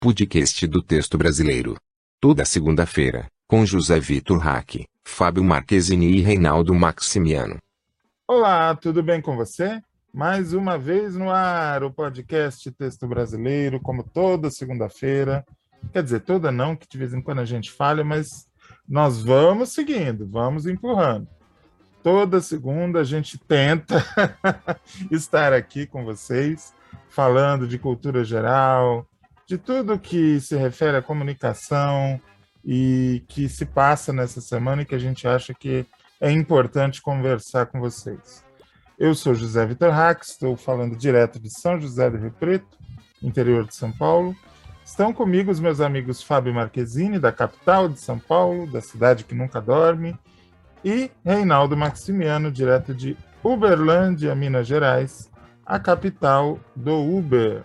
podcast do texto brasileiro. Toda segunda-feira, com José Vitor Hack, Fábio Marquezini e Reinaldo Maximiano. Olá, tudo bem com você? Mais uma vez no ar, o podcast Texto Brasileiro, como toda segunda-feira. Quer dizer, toda não, que de vez em quando a gente falha, mas nós vamos seguindo, vamos empurrando. Toda segunda a gente tenta estar aqui com vocês, falando de cultura geral, de tudo que se refere à comunicação e que se passa nessa semana e que a gente acha que é importante conversar com vocês. Eu sou José Vitor Hack, estou falando direto de São José do Rio Preto, interior de São Paulo. Estão comigo os meus amigos Fábio Marquezini, da capital de São Paulo, da cidade que nunca dorme, e Reinaldo Maximiano, direto de Uberlândia, Minas Gerais, a capital do Uber.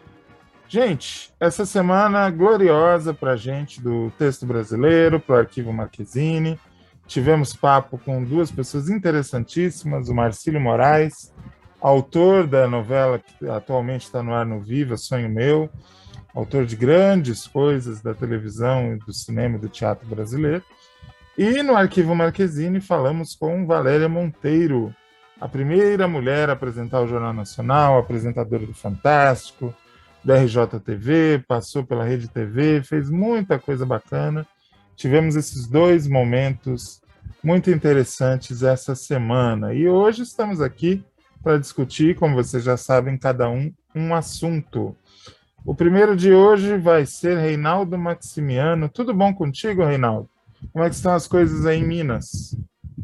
Gente, essa semana gloriosa para a gente do texto brasileiro, para o Arquivo Marquezini. Tivemos papo com duas pessoas interessantíssimas, o Marcílio Moraes, autor da novela que atualmente está no ar no Viva, Sonho Meu, autor de grandes coisas da televisão, do cinema e do teatro brasileiro. E no Arquivo Marquezini falamos com Valéria Monteiro, a primeira mulher a apresentar o Jornal Nacional, apresentadora do Fantástico, da RJTV, passou pela Rede TV, fez muita coisa bacana. Tivemos esses dois momentos muito interessantes essa semana. E hoje estamos aqui para discutir, como vocês já sabem, cada um assunto. O primeiro de hoje vai ser Reinaldo Maximiano. Tudo bom contigo, Reinaldo? Como é que estão as coisas aí em Minas?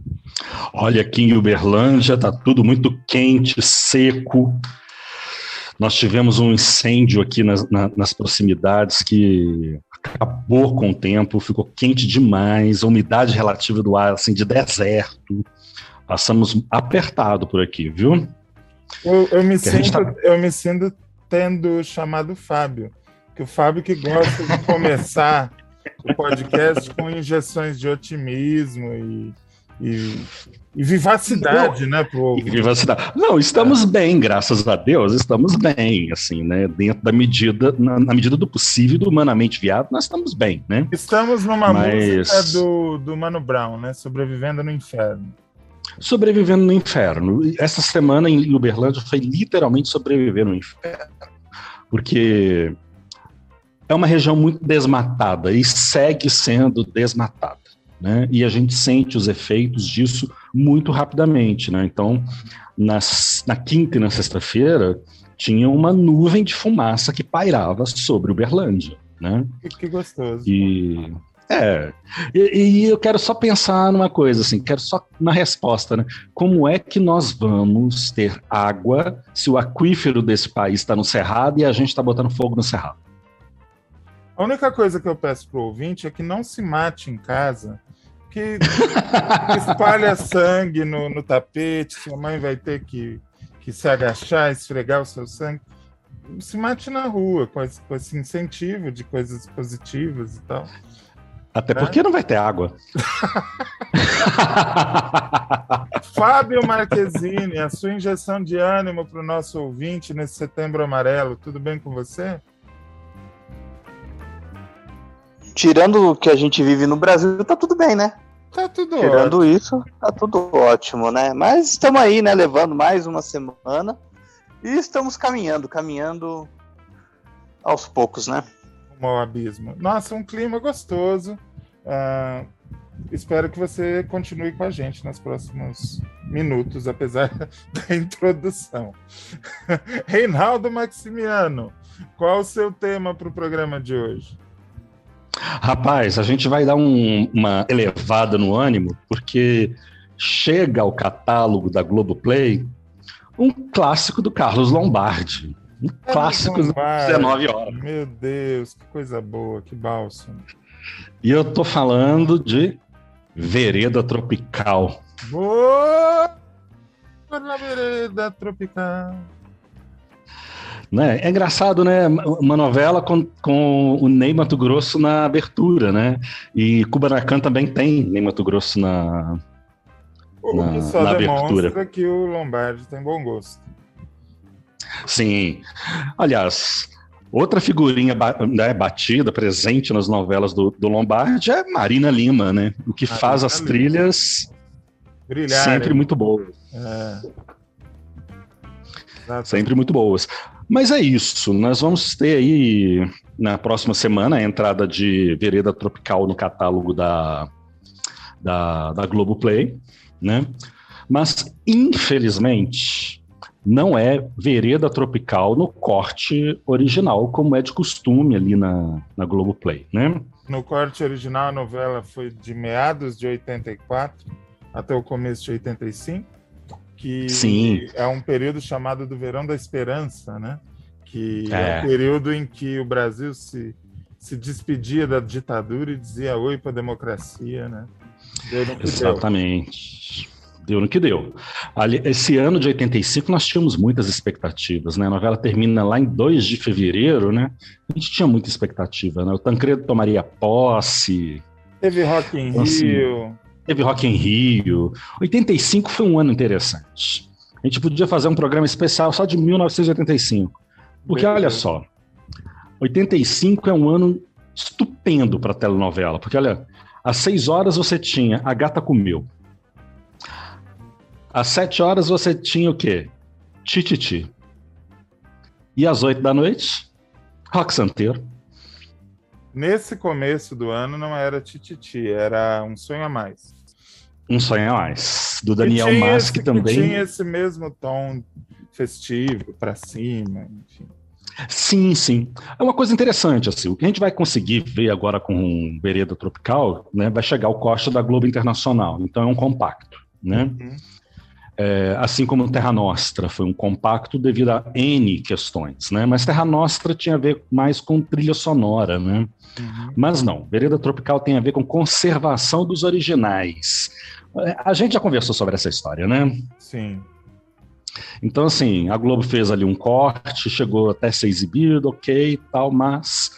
Olha, aqui em Uberlândia está tudo muito quente, seco. Nós tivemos um incêndio aqui nas proximidades que acabou com o tempo, ficou quente demais, a umidade relativa do ar, assim, de deserto. Passamos apertado por aqui, viu? Eu me sinto tendo chamado Fábio, que o Fábio que gosta de começar o podcast com injeções de otimismo e vivacidade, né? Vivacidade. Não, estamos bem, graças a Deus, estamos bem, assim, né? Dentro da medida, na medida do possível, do humanamente viável, nós estamos bem, né? Estamos numa música do Mano Brown, né? Sobrevivendo no Inferno. Sobrevivendo no Inferno. Essa semana em Uberlândia foi literalmente sobreviver no inferno, porque é uma região muito desmatada e segue sendo desmatada, né? E a gente sente os efeitos disso muito rapidamente, né? Então, na quinta e na sexta-feira, tinha uma nuvem de fumaça que pairava sobre Uberlândia, né? Que gostoso. E eu quero só pensar numa coisa, assim, quero só uma resposta, né? Como é que nós vamos ter água se o aquífero desse país está no Cerrado e a gente está botando fogo no Cerrado? A única coisa que eu peço para o ouvinte é que não se mate em casa, que espalha sangue no tapete, sua mãe vai ter que se agachar, esfregar o seu sangue. Se mate na rua, com esse incentivo de coisas positivas e tal. Até porque não vai ter água. Fábio Marquezini, a sua injeção de ânimo para o nosso ouvinte nesse Setembro Amarelo, tudo bem com você? Tirando o que a gente vive no Brasil, tá tudo bem, né? Tá tudo Tirando ótimo. isso, tá tudo ótimo, né? Mas estamos aí, né? Levando mais uma semana e estamos caminhando aos poucos, né? Ao abismo. Nossa, um clima gostoso. Espero que você continue com a gente nos próximos minutos, apesar da introdução. Reinaldo Maximiano, qual o seu tema para o programa de hoje? Rapaz, a gente vai dar uma elevada no ânimo, porque chega ao catálogo da Globoplay um clássico do Carlos Lombardi. Um clássico das 19 horas. Meu Deus, que coisa boa, que bálsamo. E eu tô falando de Vereda Tropical. Boa! Na Vereda Tropical. Né? É engraçado, né? Uma novela com o Ney Matogrosso na abertura, né? E Kubanacan também tem Ney Matogrosso na O que só demonstra abertura. Que o Lombardi tem bom gosto. Sim. Aliás, Outra figurinha né, batida, presente nas novelas do Lombardi é Marina Lima, né? O que faz as trilhas sempre muito boas. Sempre muito boas. Mas é isso, nós vamos ter aí na próxima semana a entrada de Vereda Tropical no catálogo da Globoplay, né? Mas, infelizmente, não é Vereda Tropical no corte original, como é de costume ali na Globoplay, né? No corte original, a novela foi de meados de 84 até o começo de 85, que Sim. É um período chamado do Verão da Esperança, né? Que é o período em que o Brasil se despedia da ditadura e dizia oi para a democracia, né? Exatamente. Deu no que deu. Esse ano de 85 nós tínhamos muitas expectativas, né? A novela termina lá em 2 de fevereiro, né? A gente tinha muita expectativa, né? O Tancredo tomaria posse. Teve Rock in Rio. Teve Rock in Rio. 85 foi um ano interessante. A gente podia fazer um programa especial só de 1985. Porque, olha só, 85 é um ano estupendo para telenovela. Porque, olha, às 6 horas você tinha A Gata Comeu. Às 7 horas você tinha o quê? Tititi. E às 8 da noite, Rock Santeiro. Nesse começo do ano não era Tititi, era Um Sonho a Mais. Um Sonho a Mais, do Daniel Mas, que também... tinha esse mesmo tom festivo, para cima, enfim. Sim, sim. É uma coisa interessante, assim, o que a gente vai conseguir ver agora com Vereda Tropical, né, vai chegar o corte da Globo Internacional, então é um compacto, né? Uhum. Assim como Terra Nostra foi um compacto devido a N questões, né? Mas Terra Nostra tinha a ver mais com trilha sonora, né? Uhum. Mas não, Vereda Tropical tem a ver com conservação dos originais. A gente já conversou sobre essa história, né? Sim. Então, assim, a Globo fez ali um corte, chegou até ser exibido, ok, tal, mas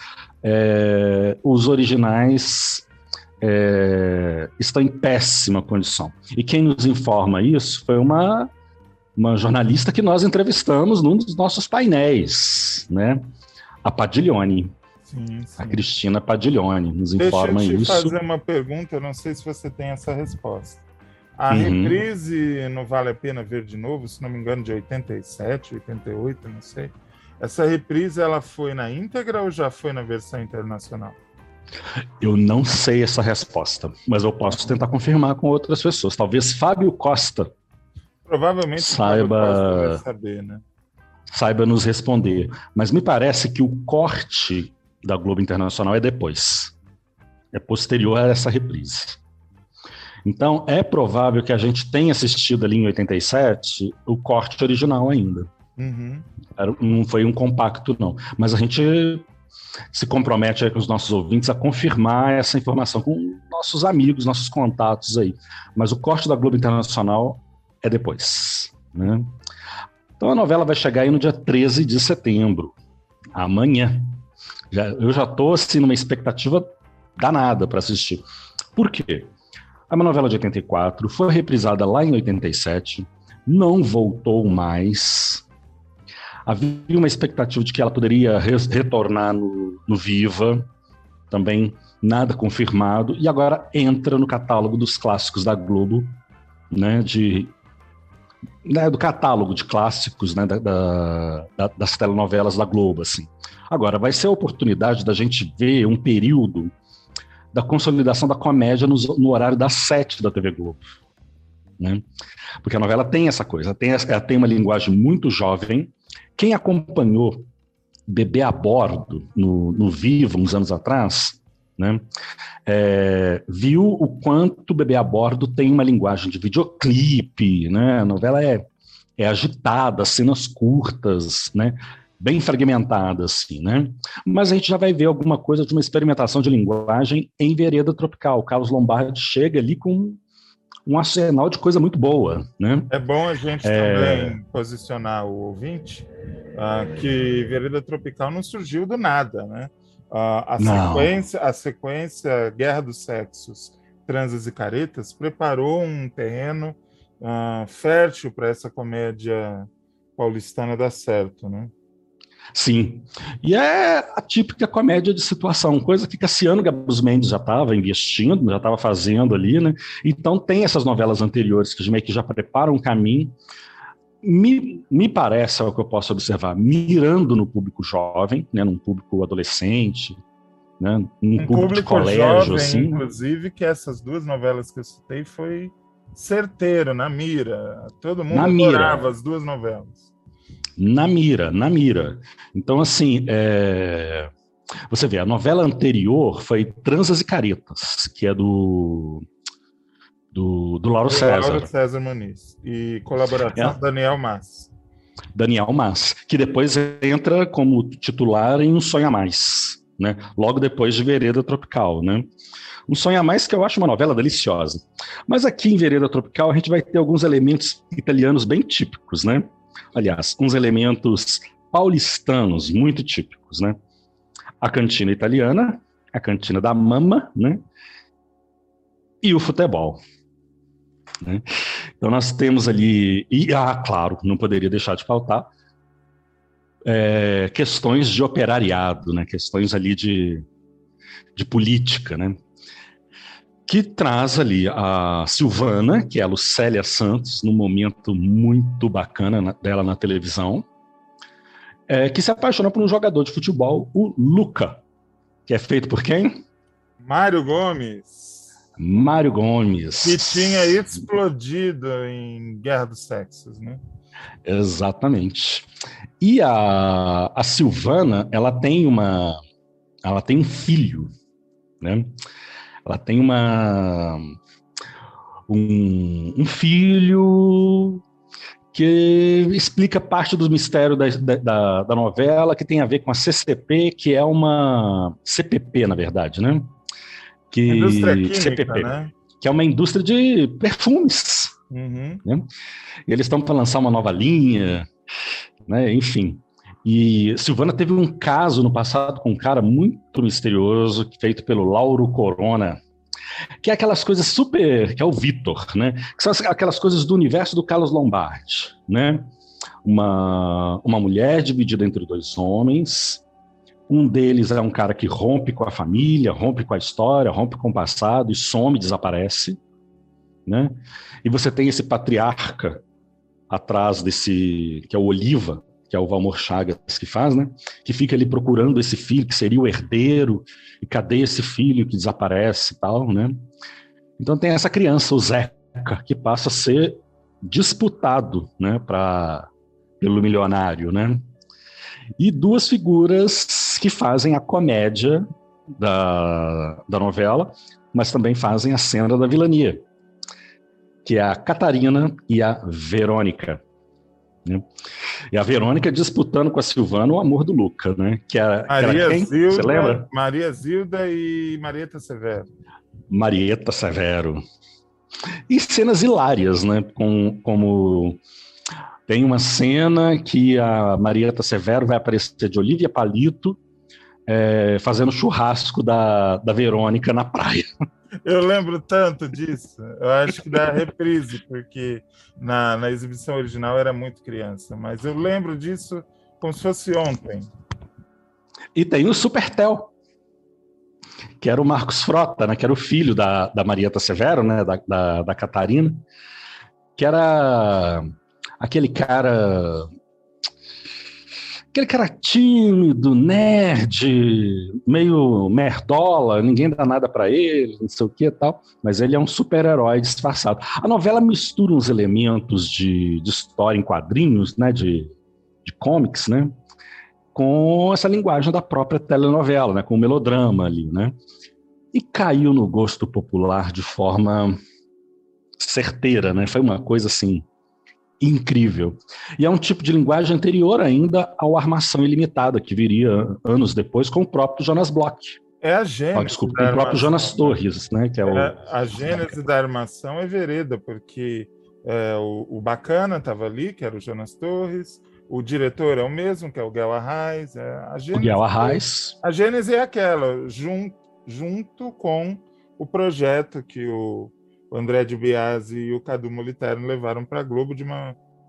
os originais estão em péssima condição. E quem nos informa isso foi uma jornalista que nós entrevistamos num dos nossos painéis, né? A Padiglione. Sim. A Cristina Padiglione nos informa isso. Deixa eu te fazer uma pergunta, eu não sei se você tem essa resposta. A reprise não Vale a Pena Ver de Novo, se não me engano, de 87, 88, não sei. Essa reprise, ela foi na íntegra ou já foi na versão internacional? Eu não sei essa resposta, mas eu posso tentar confirmar com outras pessoas. Talvez Fábio Costa provavelmente saiba saber, né? Saiba nos responder. Mas me parece que o corte da Globo Internacional é depois. É posterior a essa reprise. Então, é provável que a gente tenha assistido ali em 87 o corte original ainda. Uhum. Não foi um compacto, não. Mas a gente se compromete aí com os nossos ouvintes a confirmar essa informação com nossos amigos, nossos contatos aí. Mas o corte da Globo Internacional é depois, né? Então a novela vai chegar aí no dia 13 de setembro, amanhã. Eu já estou assim, numa expectativa danada para assistir. Por quê? É uma novela de 84, foi reprisada lá em 87, não voltou mais. Havia uma expectativa de que ela poderia retornar no Viva, também nada confirmado, e agora entra no catálogo dos clássicos da Globo, né, do catálogo de clássicos, né, das telenovelas da Globo. Assim. Agora, vai ser a oportunidade da gente ver um período da consolidação da comédia no horário das 7 da TV Globo. Né? Porque a novela tem essa coisa, ela tem uma linguagem muito jovem. Quem acompanhou Bebê a Bordo no Viva, uns anos atrás, né, viu o quanto Bebê a Bordo tem uma linguagem de videoclipe, né? A novela é agitada, cenas curtas, né? Bem fragmentada, assim, né? Mas a gente já vai ver alguma coisa de uma experimentação de linguagem em Vereda Tropical. O Carlos Lombardi chega ali com um arsenal de coisa muito boa, né? É bom a gente também posicionar o ouvinte que Vereda Tropical não surgiu do nada, né? A sequência Guerra dos Sexos, Transas e Caretas preparou um terreno fértil para essa comédia paulistana dar certo, né? Sim. E é a típica comédia de situação, coisa que Cassiano Gabus Mendes já estava investindo, já estava fazendo ali, né? Então tem essas novelas anteriores que meio que já preparam um caminho. Me parece, é o que eu posso observar, mirando no público jovem, né, num público adolescente, né, um público de colégio, jovem, assim. inclusive, que essas duas novelas que eu citei foi certeiro, na mira. Todo mundo Na adorava mira. as duas novelas. Na mira, na mira. Então, assim, você vê, a novela anterior foi Transas e Caretas, que é do Lauro O Lauro César. César Muniz. E colaboração Daniel Mas. Daniel Mas, que depois entra como titular em Um Sonho a Mais, né? Logo depois de Vereda Tropical, né? Um Sonho a Mais que eu acho uma novela deliciosa. Mas aqui em Vereda Tropical a gente vai ter alguns elementos italianos bem típicos, né? Aliás, uns elementos paulistanos muito típicos, né? A cantina italiana, a cantina da mama, né? E o futebol. Né? Então nós temos ali, claro, não poderia deixar de faltar, questões de operariado, né? Questões ali de política, né? Que traz ali a Silvana, que é a Lucélia Santos, num momento muito bacana dela na televisão, que se apaixona por um jogador de futebol, o Luca, que é feito por quem? Mário Gomes. Mário Gomes. Que tinha explodido em Guerra dos Sexos, né? Exatamente. E a Silvana, ela tem um filho, né? Ela tem um filho que explica parte do mistério da novela, que tem a ver com a CCP, que é uma CPP, na verdade, né? Indústria química, CPP, né? que é uma indústria de perfumes. Uhum. Né? E eles estão para lançar uma nova linha, né? Enfim. E Silvana teve um caso no passado com um cara muito misterioso, feito pelo Lauro Corona, que é aquelas coisas super, que é o Vitor, né? Que são aquelas coisas do universo do Carlos Lombardi, né? Uma mulher dividida entre dois homens. Um deles é um cara que rompe com a família, rompe com a história, rompe com o passado e some, desaparece, né? E você tem esse patriarca atrás desse, que é o Oliva, que é o Valmor Chagas que faz, né? Que fica ali procurando esse filho que seria o herdeiro, e cadê esse filho que desaparece e tal, né? Então tem essa criança, o Zeca, que passa a ser disputado, né, pelo milionário, né? E duas figuras que fazem a comédia da novela, mas também fazem a cena da vilania, que é a Catarina e a Verônica. Né? E a Verônica disputando com a Silvana o amor do Luca, né? Que era quem? Zilda, você lembra? Maria Zilda e Marieta Severo. Marieta Severo. E cenas hilárias, né? Como tem uma cena que a Marieta Severo vai aparecer de Olívia Palito fazendo churrasco da Verônica na praia. Eu lembro tanto disso. Eu acho que da reprise, porque na exibição original era muito criança. Mas eu lembro disso como se fosse ontem. E tem o Supertel, que era o Marcos Frota, né, que era o filho da Marieta Severo, né, da Catarina, que era aquele cara tímido, nerd, meio merdola, ninguém dá nada para ele, não sei o que e tal, mas ele é um super-herói disfarçado. A novela mistura uns elementos de história em quadrinhos, né, de comics, né, com essa linguagem da própria telenovela, né, com o melodrama ali, né, e caiu no gosto popular de forma certeira, né, foi uma coisa assim incrível. E é um tipo de linguagem anterior ainda ao Armação Ilimitada, que viria anos depois com o próprio Jonas Bloch. É a gênese com o próprio Jonas Torres, né? Que é a gênese da armação é Vereda, porque o Bacana estava ali, que era o Jonas Torres, o diretor é o mesmo, que é o Guel Arraes. O Guel Arraes. A gênese é aquela, junto com o projeto que o André de Biasi e o Cadu Moliterno levaram para a Globo de uma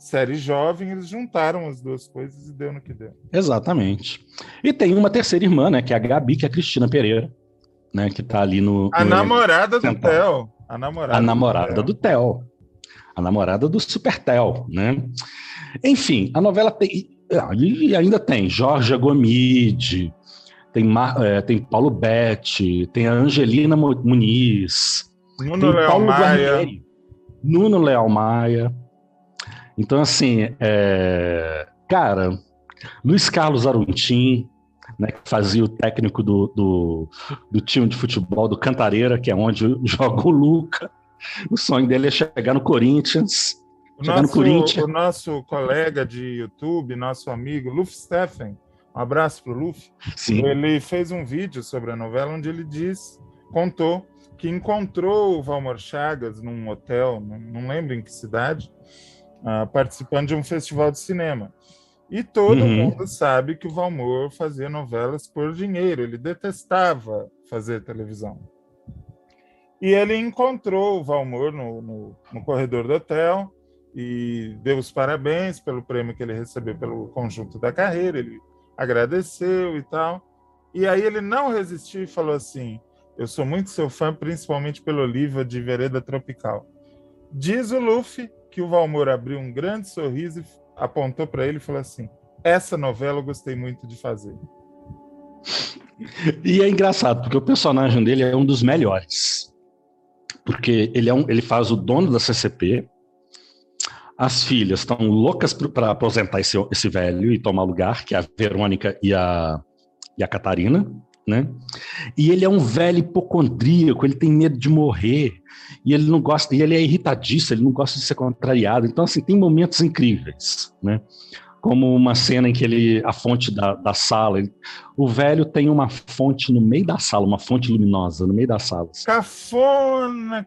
série jovem, eles juntaram as duas coisas e deu no que deu. Exatamente. E tem uma terceira irmã, né, que é a Gabi, que é a Cristina Pereira, né, que tá ali no... A namorada do Theo. A namorada do Theo. A namorada do Super Theo, né? Enfim, a novela tem... E ainda tem Jorge Gomide, tem Paulo Betti, tem a Angelina Muniz, Nuno Leal Maia. Nuno Leal Maia. Então, assim, cara, Luiz Carlos Arontim, né, que fazia o técnico do time de futebol do Cantareira, que é onde joga o Luca. O sonho dele é chegar no Corinthians. O nosso colega de YouTube, nosso amigo Luf Steffen, um abraço para o Luf. Sim. Ele fez um vídeo sobre a novela onde ele contou que encontrou o Valmor Chagas num hotel, não lembro em que cidade, participando de um festival de cinema. E todo mundo sabe que o Valmor fazia novelas por dinheiro, ele detestava fazer televisão. E ele encontrou o Valmor no corredor do hotel e deu os parabéns pelo prêmio que ele recebeu pelo conjunto da carreira, ele agradeceu e tal. E aí ele não resistiu e falou assim: eu sou muito seu fã, principalmente pelo Oliva de Vereda Tropical. Diz o Luffy que o Valmor abriu um grande sorriso e apontou para ele e falou assim: essa novela eu gostei muito de fazer. E é engraçado, porque o personagem dele é um dos melhores. Porque ele faz o dono da CCP, as filhas estão loucas para aposentar esse velho e tomar lugar, que é a Verônica e a Catarina, né? E ele é um velho hipocondríaco, ele tem medo de morrer, e ele não gosta, e ele é irritadiço, ele não gosta de ser contrariado. Então, assim, tem momentos incríveis, né? Como uma cena em que a fonte da sala, o velho tem uma fonte no meio da sala, uma fonte luminosa no meio da sala. Cafona.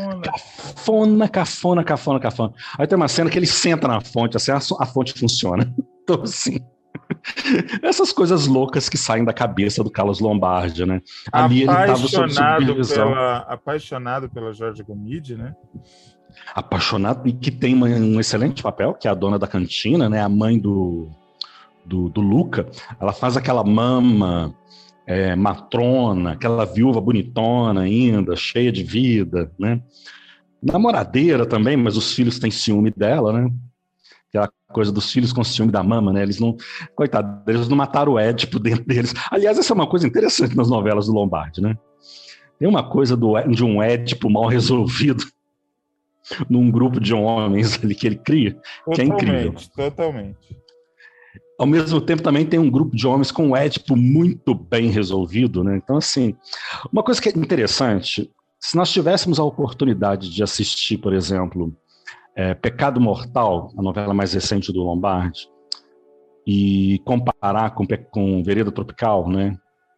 Aí tem uma cena que ele senta na fonte, assim, a fonte funciona. Então, assim, essas coisas loucas que saem da cabeça do Carlos Lombardi, né? Ali ele estava sob supervisão. Apaixonado pela Jorge Gomide, né? Apaixonado, e que tem um excelente papel, que é a dona da cantina, né? A mãe do Luca. Ela faz aquela mama matrona, aquela viúva bonitona ainda, cheia de vida, né? Namoradeira também, mas os filhos têm ciúme dela, né? Aquela coisa dos filhos com ciúme da mama, né? Eles não, coitado, eles não mataram o Édipo dentro deles. Aliás, essa é uma coisa interessante nas novelas do Lombardi, né? Tem uma coisa de um Édipo mal resolvido num grupo de homens ali que ele cria, que é incrível. Totalmente. Ao mesmo tempo, também tem um grupo de homens com o Édipo muito bem resolvido, né? Então, assim, uma coisa que é interessante, se nós tivéssemos a oportunidade de assistir, por exemplo, Pecado Mortal, a novela mais recente do Lombardi, e comparar com Vereda Tropical, né?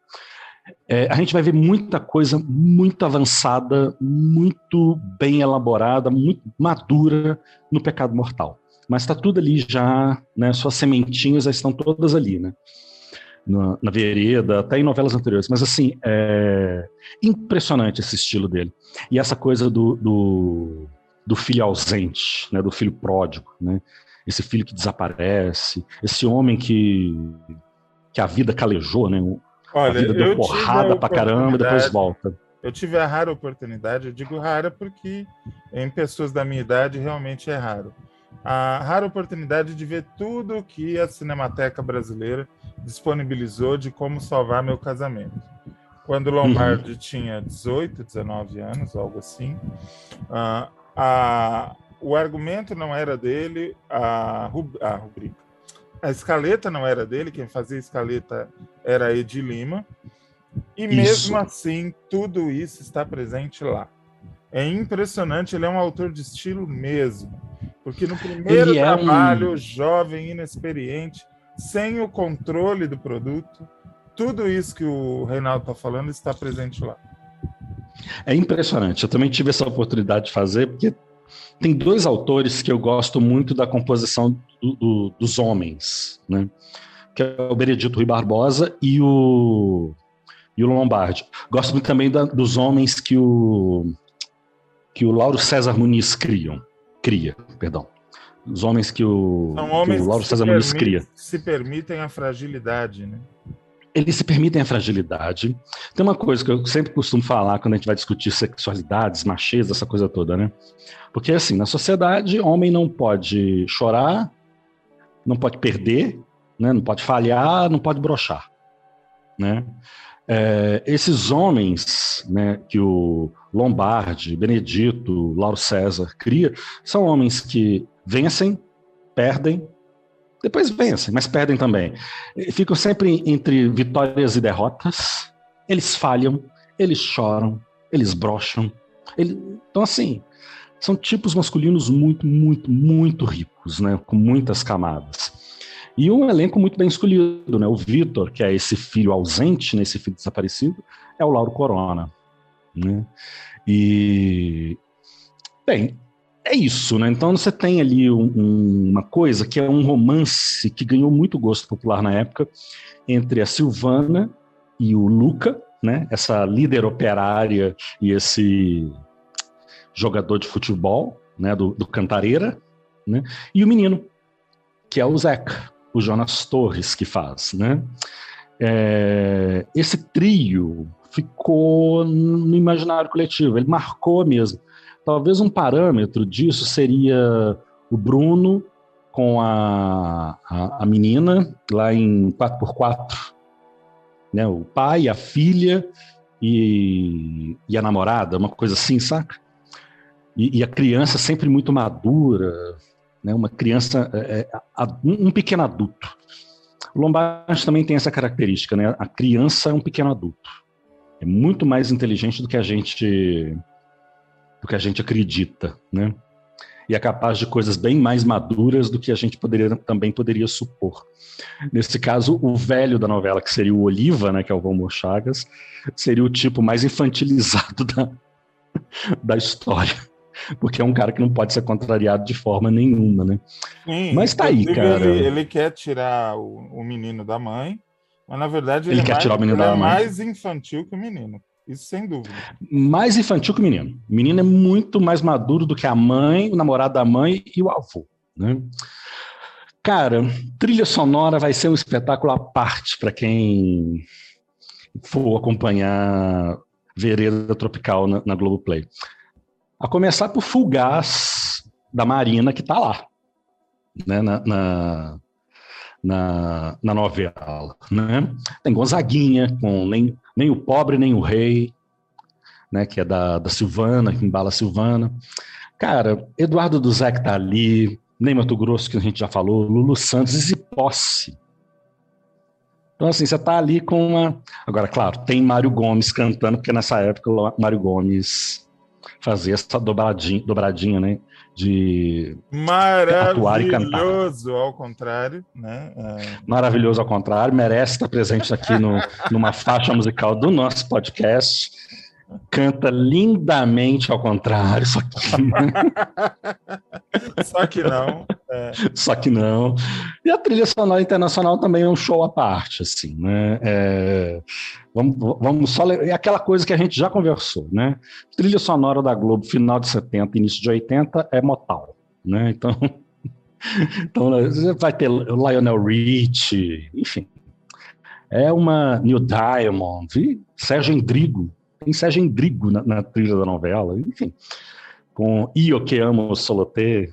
A gente vai ver muita coisa muito avançada, muito bem elaborada, muito madura no Pecado Mortal. Mas está tudo ali já, né? Suas sementinhas já estão todas ali, né? Na Vereda, até em novelas anteriores. Mas, assim, é impressionante esse estilo dele. E essa coisa do filho ausente, né? Do filho pródigo, né? Esse filho que desaparece, esse homem que a vida calejou, né? Olha, a vida deu porrada pra caramba e depois volta. Eu tive a rara oportunidade, eu digo rara porque em pessoas da minha idade realmente é raro. A rara oportunidade de ver tudo que a Cinemateca Brasileira disponibilizou de Como Salvar Meu Casamento. Quando o Lombardi tinha 18, 19 anos, algo assim, o argumento não era dele, a rubrica. A escaleta não era dele, quem fazia a escaleta era a Edi Lima. E mesmo assim, tudo isso está presente lá. É impressionante, ele é um autor de estilo mesmo. Porque no primeiro trabalho, jovem, inexperiente, sem o controle do produto, tudo isso que o Reinaldo está falando está presente lá. É impressionante. Eu também tive essa oportunidade de fazer, porque tem dois autores que eu gosto muito da composição dos homens, né? Que é o Benedito Rui Barbosa e o Lombardi. Gosto muito também dos homens que o Lauro César Muniz cria, Os homens que o São homens Lauro que César Muniz cria. se permitem a fragilidade, né? Eles se permitem a fragilidade. Tem uma coisa que eu sempre costumo falar quando a gente vai discutir sexualidades, machismo, essa coisa toda, né? Porque, assim, na sociedade, homem não pode chorar, não pode perder, né? Não pode falhar, não pode broxar, né? Esses homens, né, que o Lombardi, Benedito, Lauro César cria, são homens que vencem, perdem, depois vencem, mas perdem também. Ficam sempre entre vitórias e derrotas. Eles falham, eles choram, eles brocham. Então, assim, são tipos masculinos muito, muito, muito ricos, né? Com muitas camadas. E um elenco muito bem escolhido, né? O Vitor, que é esse filho ausente, né? Esse filho desaparecido, é o Lauro Corona, né? E, bem, é isso, né? Então você tem ali uma coisa que é um romance que ganhou muito gosto popular na época entre a Silvana e o Luca, né? Essa líder operária e esse jogador de futebol, né? Do Cantareira, né? E o menino, que é o Zeca, o Jonas Torres que faz, né? Esse trio ficou no imaginário coletivo, ele marcou mesmo. Talvez um parâmetro disso seria o Bruno com a menina lá em 4x4, né? O pai, a filha e a namorada, uma coisa assim, saca? E a criança sempre muito madura, né? Uma criança, um pequeno adulto. O Lombardi também tem essa característica, né? A criança é um pequeno adulto. É muito mais inteligente do que a gente acredita, né? E é capaz de coisas bem mais maduras do que a gente também poderia supor. Nesse caso, o velho da novela, que seria o Oliva, né, que é o Valmor Chagas, seria o tipo mais infantilizado da história. Porque é um cara que não pode ser contrariado de forma nenhuma, né? Sim, mas tá aí, cara. Ele quer tirar o menino da mãe, mas na verdade ele quer tirar o menino da mãe. Mais infantil que o menino. Isso sem dúvida. Mais infantil que o menino. O menino é muito mais maduro do que a mãe, o namorado da mãe e o avô, né? Cara, trilha sonora vai ser um espetáculo à parte para quem for acompanhar Vereda Tropical na Globoplay. A começar por Fugaz, da Marina, que está lá, né, na novela, né? Tem Gonzaguinha, com nem o Pobre nem o Rei, né, que é da Silvana, que embala a Silvana. Cara, Eduardo Duzé que tá ali, Ney Matogrosso, que a gente já falou, Lulu Santos, Zizi Posse. Então, assim, você tá ali com uma... Agora, claro, tem Mário Gomes cantando, porque nessa época o Mário Gomes fazia essa dobradinha, né? De atuar e cantar. Maravilhoso, ao contrário, né? Maravilhoso ao contrário, merece estar presente aqui numa faixa musical do nosso podcast. Canta lindamente ao contrário, só que não. Só que não. E a trilha sonora internacional também é um show à parte, assim, né? Vamos só é aquela coisa que a gente já conversou, né? Trilha sonora da Globo, final de 70, início de 80, é Motown, né? Então vai ter Lionel Richie, enfim. É uma Neil Diamond, e Sérgio Endrigo. Tem Sérgio Endrigo na trilha da novela, enfim. Com Io que amo Soloté,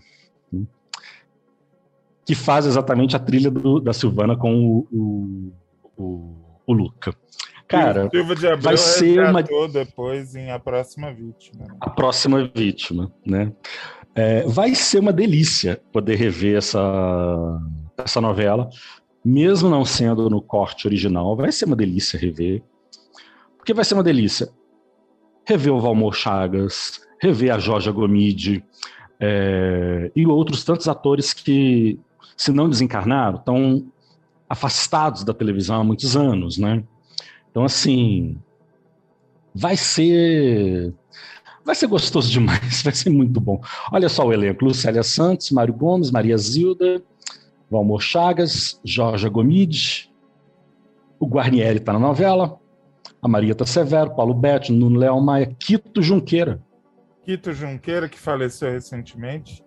que faz exatamente a trilha da Silvana com o Luca. Cara, Silva de Abreu vai ser depois em A Próxima Vítima. A Próxima Vítima, né? Vai ser uma delícia poder rever essa novela, mesmo não sendo no corte original, vai ser uma delícia rever. Porque vai ser uma delícia rever o Valmor Chagas, rever a Georgia Gomide e outros tantos atores que, se não desencarnaram, estão afastados da televisão há muitos anos, né? Então, assim, vai ser gostoso demais, vai ser muito bom. Olha só o elenco: Lucélia Santos, Mário Gomes, Maria Zilda, Valmor Chagas, Georgia Gomide, o Guarnieri está na novela, a Marieta Severo, Paulo Betti, Nuno Leal Maia, Quito Junqueira. Quito Junqueira, que faleceu recentemente.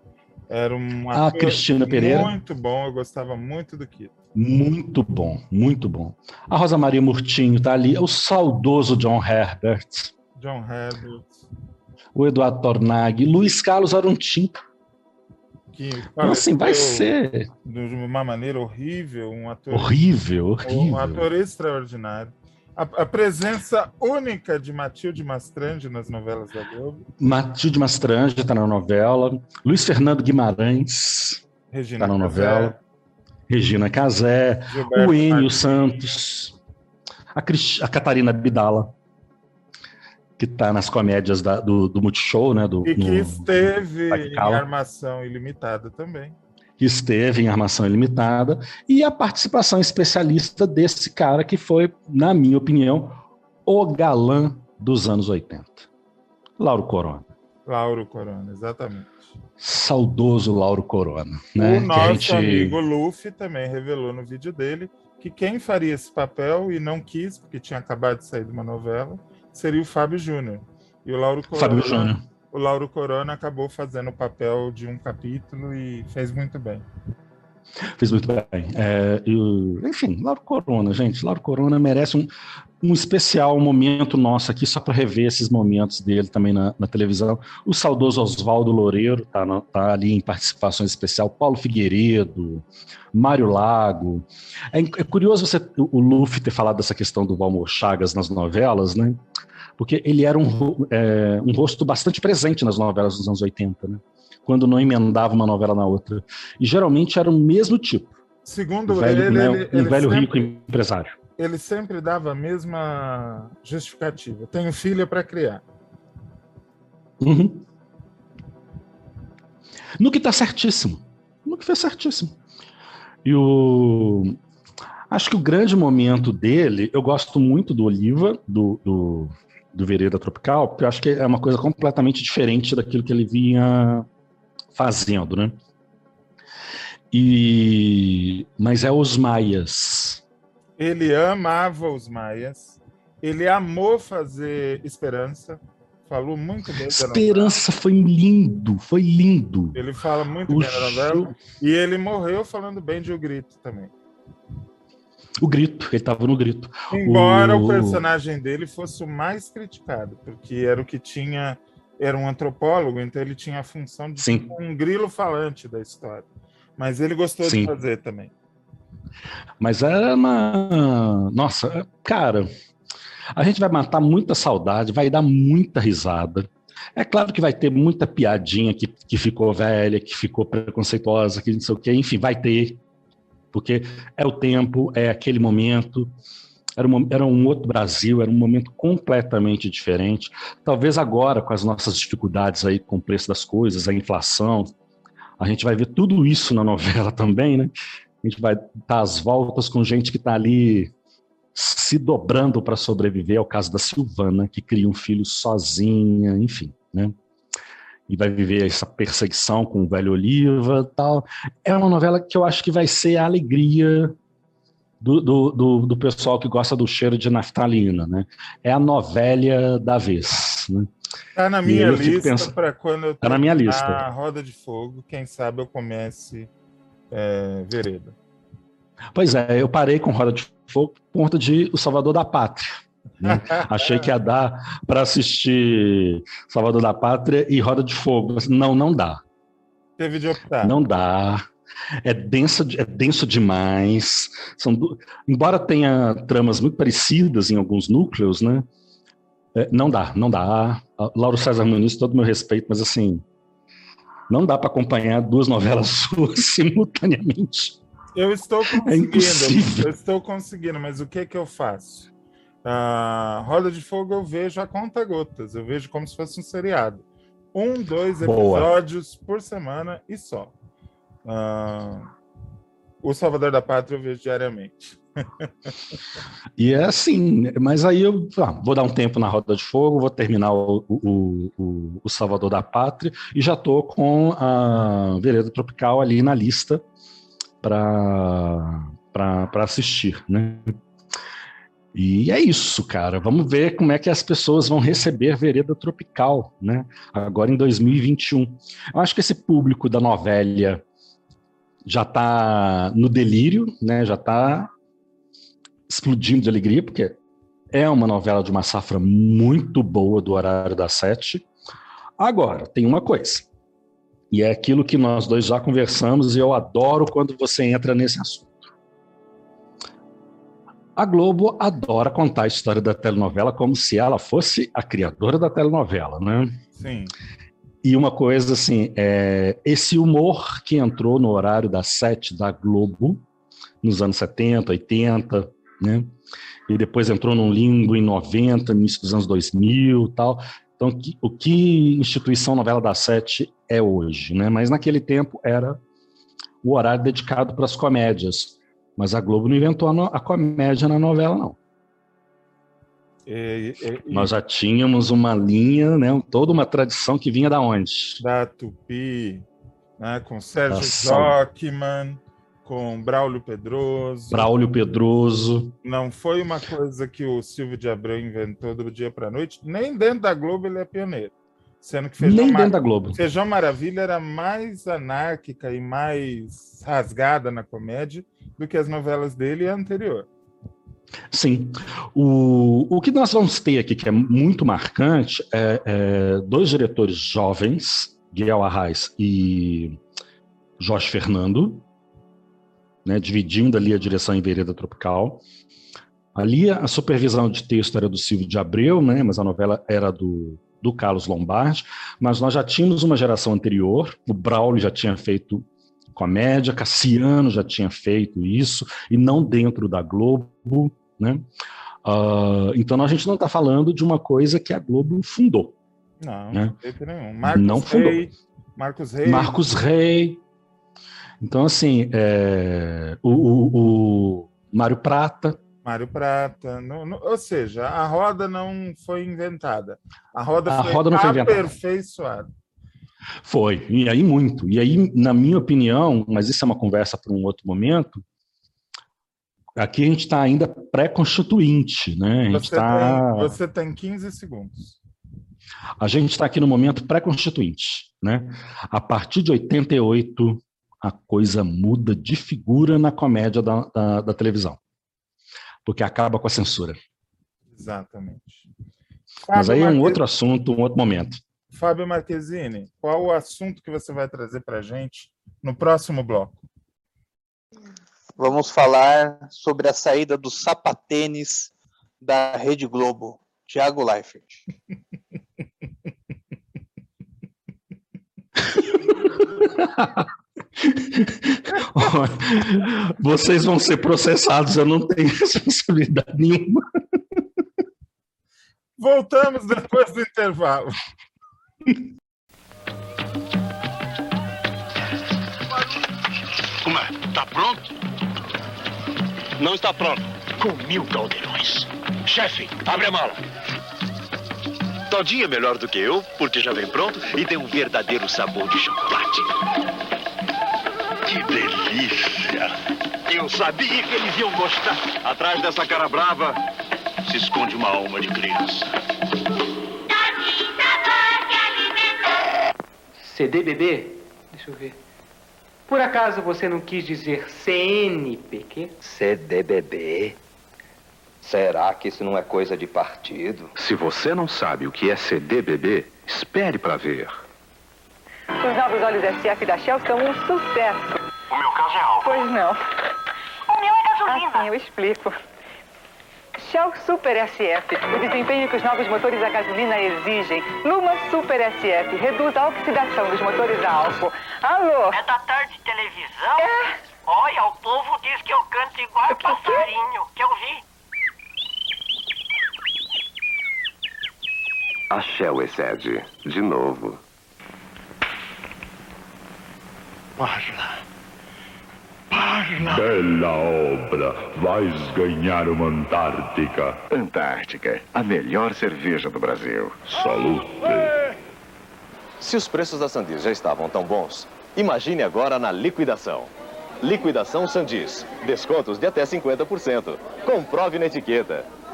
Era um A ator Cristina Pereira. muito bom, eu gostava muito do Kito. Muito bom, muito bom. A Rosa Maria Murtinho está ali, o saudoso John Herbert, John Herbert, o Eduardo Tornag, Luiz Carlos Arontim. que Então, assim, vai faleceu ser de uma maneira horrível, um ator horrível. um ator extraordinário. A presença única de Matilde Mastrange nas novelas da Globo. Matilde Mastrange está na novela, Luiz Fernando Guimarães Regina está na Casé, novela, Regina Casé, Gilberto o Enio Martins. Santos, a Catarina Bidala, que está nas comédias do Multishow, né? E que esteve Vai em Cala. Armação Ilimitada também. Que esteve em Armação Ilimitada, e a participação especialista desse cara que foi, na minha opinião, o galã dos anos 80. Lauro Corona. Lauro Corona, exatamente. Saudoso Lauro Corona. Né? O nosso amigo Luffy também revelou no vídeo dele que quem faria esse papel, e não quis, porque tinha acabado de sair de uma novela, seria o Fábio Júnior. E o Lauro Corona, Fábio Júnior. O Lauro Corona acabou fazendo o papel de um capítulo e fez muito bem. Fez muito bem. Enfim, Lauro Corona, gente. Lauro Corona merece um especial momento nosso aqui, só para rever esses momentos dele também na televisão. O saudoso Oswaldo Loureiro tá ali em participação especial. Paulo Figueiredo, Mário Lago. É curioso o Luffy ter falado dessa questão do Valmor Chagas nas novelas, né? Porque ele era um rosto bastante presente nas novelas dos anos 80, né? Quando não emendava uma novela na outra. E geralmente era o mesmo tipo. Segundo velho, ele, um velho sempre, rico empresário. Ele sempre dava a mesma justificativa. Tenho filha para criar. Uhum. No que está certíssimo. No que fez certíssimo. Acho que o grande momento dele, eu gosto muito do Oliva, do Vereda Tropical, porque eu acho que é uma coisa completamente diferente daquilo que ele vinha fazendo, né? Mas é os Maias. Ele amava os Maias. Ele amou fazer Esperança. Falou muito bem da novela. Esperança foi lindo, foi lindo. Ele fala muito bem da novela. E ele morreu falando bem de O Grito também. O Grito, ele estava no Grito. Embora o personagem dele fosse o mais criticado, porque era o que tinha... Era um antropólogo, então ele tinha a função de ser um grilo falante da história. Mas ele gostou de fazer também. Mas era uma... Nossa, cara, a gente vai matar muita saudade, vai dar muita risada. É claro que vai ter muita piadinha que ficou velha, que ficou preconceituosa, que não sei o quê, enfim, vai ter. Porque é o tempo, é aquele momento, era um outro Brasil, era um momento completamente diferente. Talvez agora, com as nossas dificuldades aí com o preço das coisas, a inflação, a gente vai ver tudo isso na novela também, né? A gente vai dar as voltas com gente que está ali se dobrando para sobreviver. É o caso da Silvana, que cria um filho sozinha, enfim, né? E vai viver essa perseguição com o velho Oliva e tal. É uma novela que eu acho que vai ser a alegria do pessoal que gosta do cheiro de naftalina, né? É a novela da vez, né? Tá na minha lista para quando eu na Roda de Fogo, quem sabe eu comece Vereda. Pois é, eu parei com Roda de Fogo por conta de O Salvador da Pátria. Né? Achei que ia dar para assistir Salvador da Pátria e Roda de Fogo. Não dá. Teve de optar. Não dá. É denso demais. Embora tenha tramas muito parecidas em alguns núcleos, né? Não dá. Lauro César Muniz, todo meu respeito, mas assim, não dá para acompanhar duas novelas suas simultaneamente. Eu estou conseguindo. É impossível. Eu estou conseguindo, mas o que eu faço? Roda de Fogo eu vejo a conta-gotas. Eu vejo como se fosse um seriado. 2 episódios por semana e só. O Salvador da Pátria eu vejo diariamente. E é assim, mas aí eu vou dar um tempo na Roda de Fogo, vou terminar o Salvador da Pátria e já estou com a Vereda Tropical ali na lista para assistir, né? E é isso, cara. Vamos ver como é que as pessoas vão receber Vereda Tropical, né? Agora em 2021. Eu acho que esse público da novela já está no delírio, né? Já está explodindo de alegria, porque é uma novela de uma safra muito boa do horário das 7. Agora, tem uma coisa, e é aquilo que nós dois já conversamos, e eu adoro quando você entra nesse assunto. A Globo adora contar a história da telenovela como se ela fosse a criadora da telenovela, né? Sim. E uma coisa assim, esse humor que entrou no horário das 7 da Globo, nos anos 70, 80, né? E depois entrou num limbo em 90, no início dos anos 2000 e tal. Então, o que instituição novela das 7 é hoje, né? Mas naquele tempo era o horário dedicado para as comédias. Mas a Globo não inventou a comédia na novela, não. Nós já tínhamos uma linha, né, toda uma tradição que vinha da onde? Da Tupi, né, com Sérgio Jockman, com Braulio Pedroso. Braulio Pedroso. Não foi uma coisa que o Silvio de Abreu inventou do dia para a noite. Nem dentro da Globo ele é pioneiro. Sendo que dentro da Globo. Feijão Maravilha era mais anárquica e mais rasgada na comédia do que as novelas dele e a anterior. Sim. O que nós vamos ter aqui, que é muito marcante, é dois diretores jovens, Guilherme Arraes e Jorge Fernando, né, dividindo ali a direção em Vereda Tropical. Ali a supervisão de texto era do Silvio de Abreu, né, mas a novela era do Carlos Lombardi, mas nós já tínhamos uma geração anterior, o Braulio já tinha feito comédia, Cassiano já tinha feito isso, e não dentro da Globo, né? Então a gente não está falando de uma coisa que a Globo fundou. Não, né? não jeito nenhum. Marcos Rey. Então, assim, o Mário Prata. Ou seja, a roda não foi inventada. A roda foi aperfeiçoada. Foi, e aí muito. E aí, na minha opinião, mas isso é uma conversa para um outro momento, aqui a gente está ainda pré-constituinte, né? Você tem 15 segundos. A gente está aqui no momento pré-constituinte, né? A partir de 88, a coisa muda de figura na comédia da televisão, porque acaba com a censura. Exatamente. Mas aí é um outro assunto, um outro momento. Fábio Marquezine, qual o assunto que você vai trazer para a gente no próximo bloco? Vamos falar sobre a saída do sapatênis da Rede Globo, Thiago Leifert. Vocês vão ser processados, eu não tenho responsabilidade nenhuma. Voltamos depois do intervalo. Como é? Tá pronto? Não está pronto. Com 1000 caldeirões. Chefe, abre a mala. Todinho é melhor do que eu, porque já vem pronto e tem um verdadeiro sabor de chocolate. Que delícia! Eu sabia que eles iam gostar. Atrás dessa cara brava se esconde uma alma de criança. CDBB? Deixa eu ver. Por acaso você não quis dizer CNPq? CDBB? Será que isso não é coisa de partido? Se você não sabe o que é CDBB, espere para ver. Os novos óleos SF da Shell são um sucesso. O meu caso é álcool. Pois não. O meu é gasolina. Assim, eu explico. Shell Super SF, o desempenho que os novos motores a gasolina exigem. Luma Super SF, reduz a oxidação dos motores a álcool. Alô? É da tarde de televisão? É. Olha, o povo diz que eu canto igual passarinho, que eu vi. A Shell excede, de novo. Parla. Bela obra, vais ganhar uma Antártica. Antártica, a melhor cerveja do Brasil. Salute. Se os preços da Sandis já estavam tão bons, imagine agora na liquidação. Liquidação Sandis. Descontos de até 50%. Comprove na etiqueta.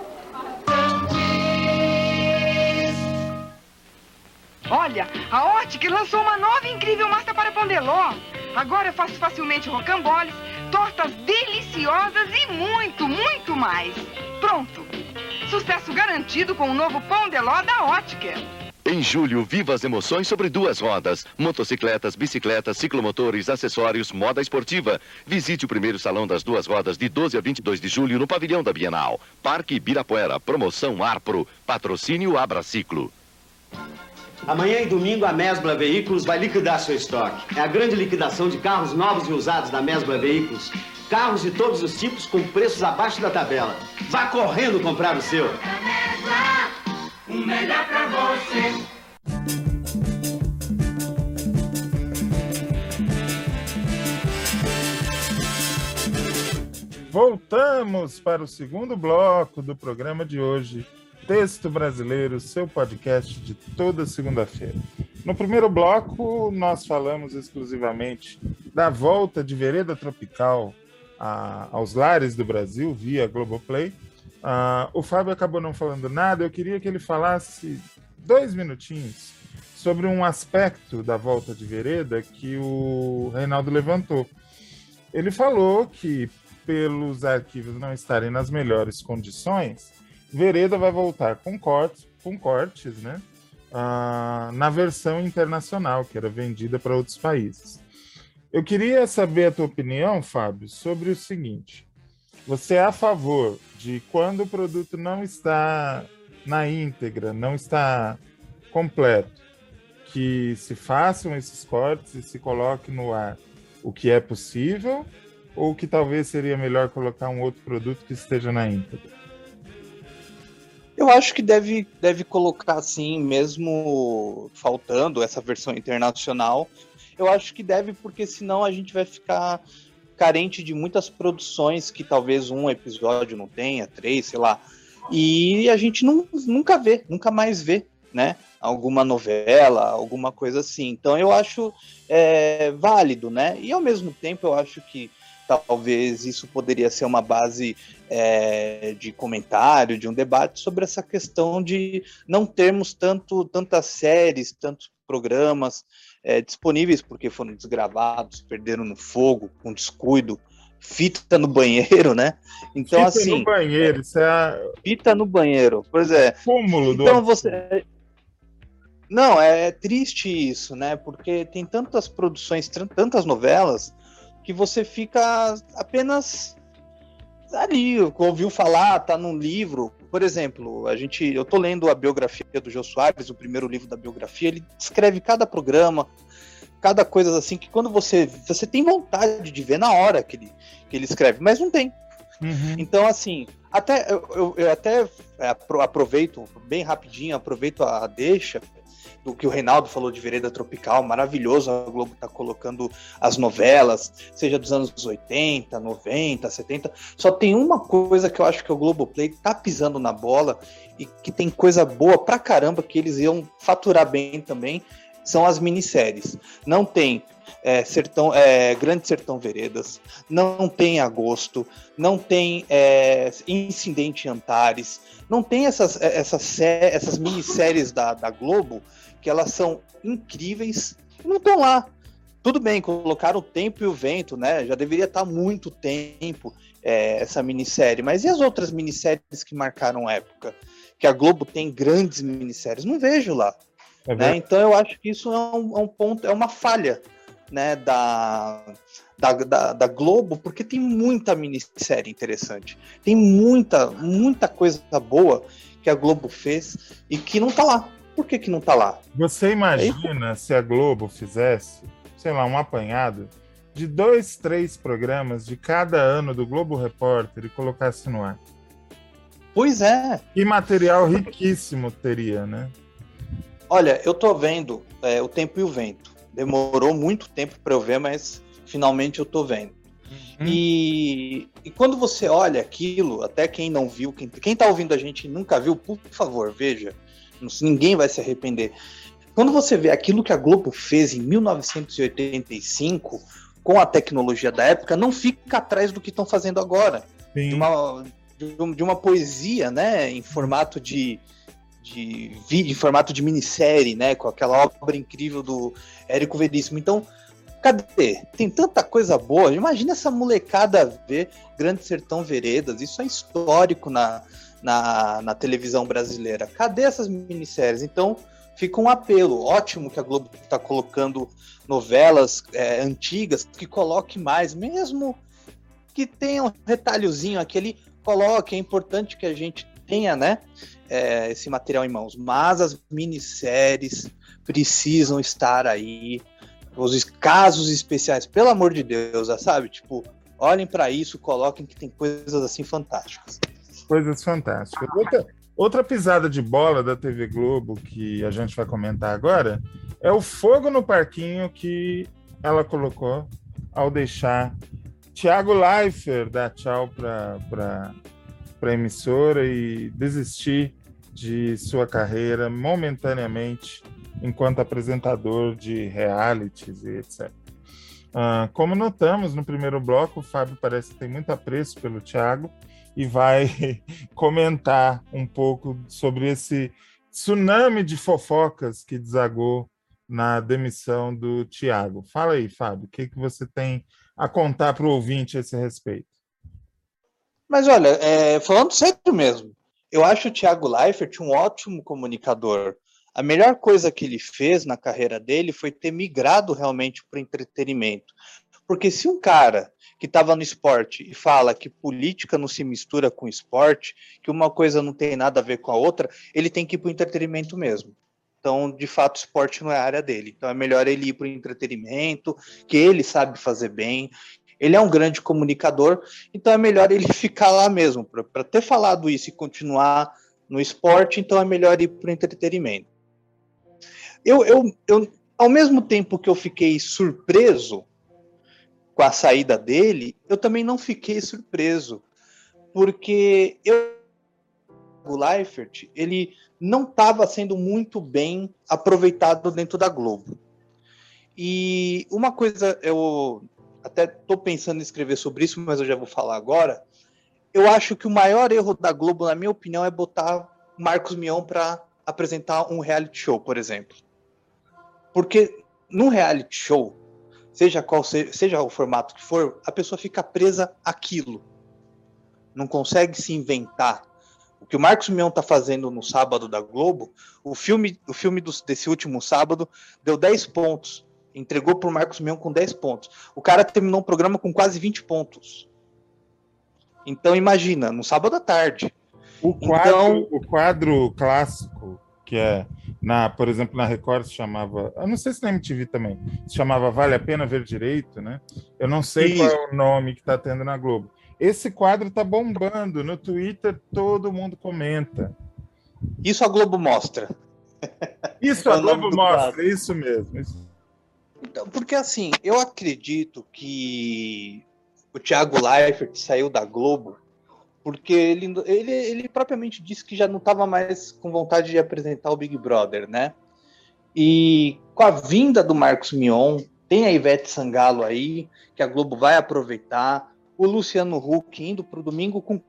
Olha, a Ótica lançou uma nova e incrível massa para Pondeló. Agora eu faço facilmente rocamboles, tortas deliciosas e muito, muito mais. Pronto. Sucesso garantido com o novo Pondeló da Ótica. Em julho, viva as emoções sobre duas rodas. Motocicletas, bicicletas, ciclomotores, acessórios, moda esportiva. Visite o primeiro salão das duas rodas de 12 a 22 de julho no pavilhão da Bienal. Parque Ibirapuera, promoção Arpro, patrocínio Abraciclo. Amanhã e domingo a Mesbla Veículos vai liquidar seu estoque. É a grande liquidação de carros novos e usados da Mesbla Veículos. Carros de todos os tipos com preços abaixo da tabela. Vá correndo comprar o seu. O melhor pra você. Voltamos para o segundo bloco do programa de hoje, Texto Brasileiro, seu podcast de toda segunda-feira. No primeiro bloco, nós falamos exclusivamente da volta de Vereda Tropical aos lares do Brasil via Globoplay. O Fábio acabou não falando nada, eu queria que ele falasse 2 minutinhos sobre um aspecto da volta de Vereda que o Reinaldo levantou. Ele falou que, pelos arquivos não estarem nas melhores condições, Vereda vai voltar com cortes, né, na versão internacional, que era vendida para outros países. Eu queria saber a tua opinião, Fábio, sobre o seguinte. Você é a favor de, quando o produto não está na íntegra, não está completo, que se façam esses cortes e se coloque no ar o que é possível, ou que talvez seria melhor colocar um outro produto que esteja na íntegra? Eu acho que deve colocar, sim, mesmo faltando essa versão internacional. Eu acho que deve, porque senão a gente vai ficar carente de muitas produções que talvez um episódio não tenha, 3, sei lá. E a gente nunca mais vê, né? Alguma novela, alguma coisa assim. Então eu acho válido, né? E ao mesmo tempo eu acho que talvez isso poderia ser uma base de comentário, de um debate sobre essa questão de não termos tantas séries, tantos programas disponíveis, porque foram desgravados, perderam no fogo, com descuido, fita no banheiro, né? Então, fita assim, no banheiro, isso é fita no banheiro, pois é. Cúmulo do então você... Não, é triste isso, né? Porque tem tantas produções, tantas novelas, que você fica apenas ali, ouviu falar, tá num livro. Por exemplo, eu tô lendo a biografia do Jô Soares, o primeiro livro da biografia, ele descreve cada programa, cada coisa assim, que quando você tem vontade de ver na hora que ele escreve, mas não tem. Uhum. Então, assim, eu até aproveito, bem rapidinho, a deixa do que o Reinaldo falou de Vereda Tropical, maravilhoso, a Globo tá colocando as novelas, seja dos anos 80, 90, 70, só tem uma coisa que eu acho que o Globoplay tá pisando na bola e que tem coisa boa pra caramba que eles iam faturar bem também, são as minisséries. Não tem Grande Sertão Veredas, não tem Agosto, não tem Incidente em Antares, não tem essas minisséries da Globo, que elas são incríveis, não estão lá. Tudo bem, colocaram O Tempo e o Vento, né? Já deveria estar há muito tempo essa minissérie, mas e as outras minisséries que marcaram época? Que a Globo tem grandes minisséries, não vejo lá. Né? Então eu acho que isso é um ponto, é uma falha, né, da Globo, porque tem muita minissérie interessante, tem muita coisa boa que a Globo fez e que não tá lá. Por que não tá lá? Você imagina se a Globo fizesse, sei lá, um apanhado de 2, 3 programas de cada ano do Globo Repórter e colocasse no ar? Pois é. Que material riquíssimo teria, né? Olha, eu tô vendo O Tempo e o Vento. Demorou muito tempo para eu ver, mas finalmente eu tô vendo. Uhum. E quando você olha aquilo, até quem não viu, quem tá ouvindo a gente e nunca viu, por favor, veja. Ninguém vai se arrepender. Quando você vê aquilo que a Globo fez em 1985, com a tecnologia da época, não fica atrás do que estão fazendo agora. De uma poesia, né, em formato de vídeo, em formato de minissérie, né? Com aquela obra incrível do Érico Veríssimo. Então, cadê? Tem tanta coisa boa. Imagina essa molecada ver Grande Sertão Veredas. Isso é histórico na televisão brasileira. Cadê essas minisséries? Então, fica um apelo. Ótimo que a Globo está colocando novelas antigas, que coloque mais, mesmo que tenha um retalhozinho aqui, ele coloque. É importante que a gente tenha, né, esse material em mãos. Mas as minisséries precisam estar aí. Os casos especiais, pelo amor de Deus, sabe? Tipo, olhem para isso, coloquem que tem coisas assim fantásticas. Coisas fantásticas. Outra pisada de bola da TV Globo que a gente vai comentar agora é o fogo no parquinho que ela colocou ao deixar Thiago Leifert dar tchau para a emissora e desistir de sua carreira momentaneamente enquanto apresentador de realities e etc. Como notamos no primeiro bloco, o Fábio parece que tem muito apreço pelo Thiago e vai comentar um pouco sobre esse tsunami de fofocas que desagou na demissão do Thiago. Fala aí, Fábio, o que você tem a contar para o ouvinte a esse respeito? Mas olha, falando sério mesmo, eu acho o Thiago Leifert um ótimo comunicador. A melhor coisa que ele fez na carreira dele foi ter migrado realmente para o entretenimento. Porque se um cara que estava no esporte e fala que política não se mistura com esporte, que uma coisa não tem nada a ver com a outra, ele tem que ir para o entretenimento mesmo. Então, de fato, o esporte não é a área dele. Então, é melhor ele ir para o entretenimento, que ele sabe fazer bem. Ele é um grande comunicador, então é melhor ele ficar lá mesmo. Para ter falado isso e continuar no esporte, então é melhor ir para o entretenimento. Eu, ao mesmo tempo que eu fiquei surpreso com a saída dele, eu também não fiquei surpreso, porque o Leifert, ele não estava sendo muito bem aproveitado dentro da Globo. E uma coisa, eu até estou pensando em escrever sobre isso, mas eu já vou falar agora. Eu acho que o maior erro da Globo, na minha opinião, é botar Marcos Mion para apresentar um reality show, por exemplo. Porque num reality show, seja o formato que for, a pessoa fica presa àquilo. Não consegue se inventar. O que o Marcos Mion está fazendo no sábado da Globo, o filme desse último sábado deu 10 pontos. Entregou para o Marcos Mion com 10 pontos. O cara terminou um programa com quase 20 pontos. Então imagina, no sábado à tarde. O quadro clássico, que é, por exemplo, na Record se chamava, eu não sei se na MTV também, se chamava Vale a Pena Ver Direito, né? Eu não sei qual é o nome que está tendo na Globo. Esse quadro está bombando. No Twitter todo mundo comenta. Isso a Globo mostra. Isso a Globo mostra, isso mesmo. Então, porque assim, eu acredito que o Thiago Leifert saiu da Globo porque ele propriamente disse que já não estava mais com vontade de apresentar o Big Brother, né? E com a vinda do Marcos Mion, tem a Ivete Sangalo aí, que a Globo vai aproveitar, o Luciano Huck indo para o domingo com...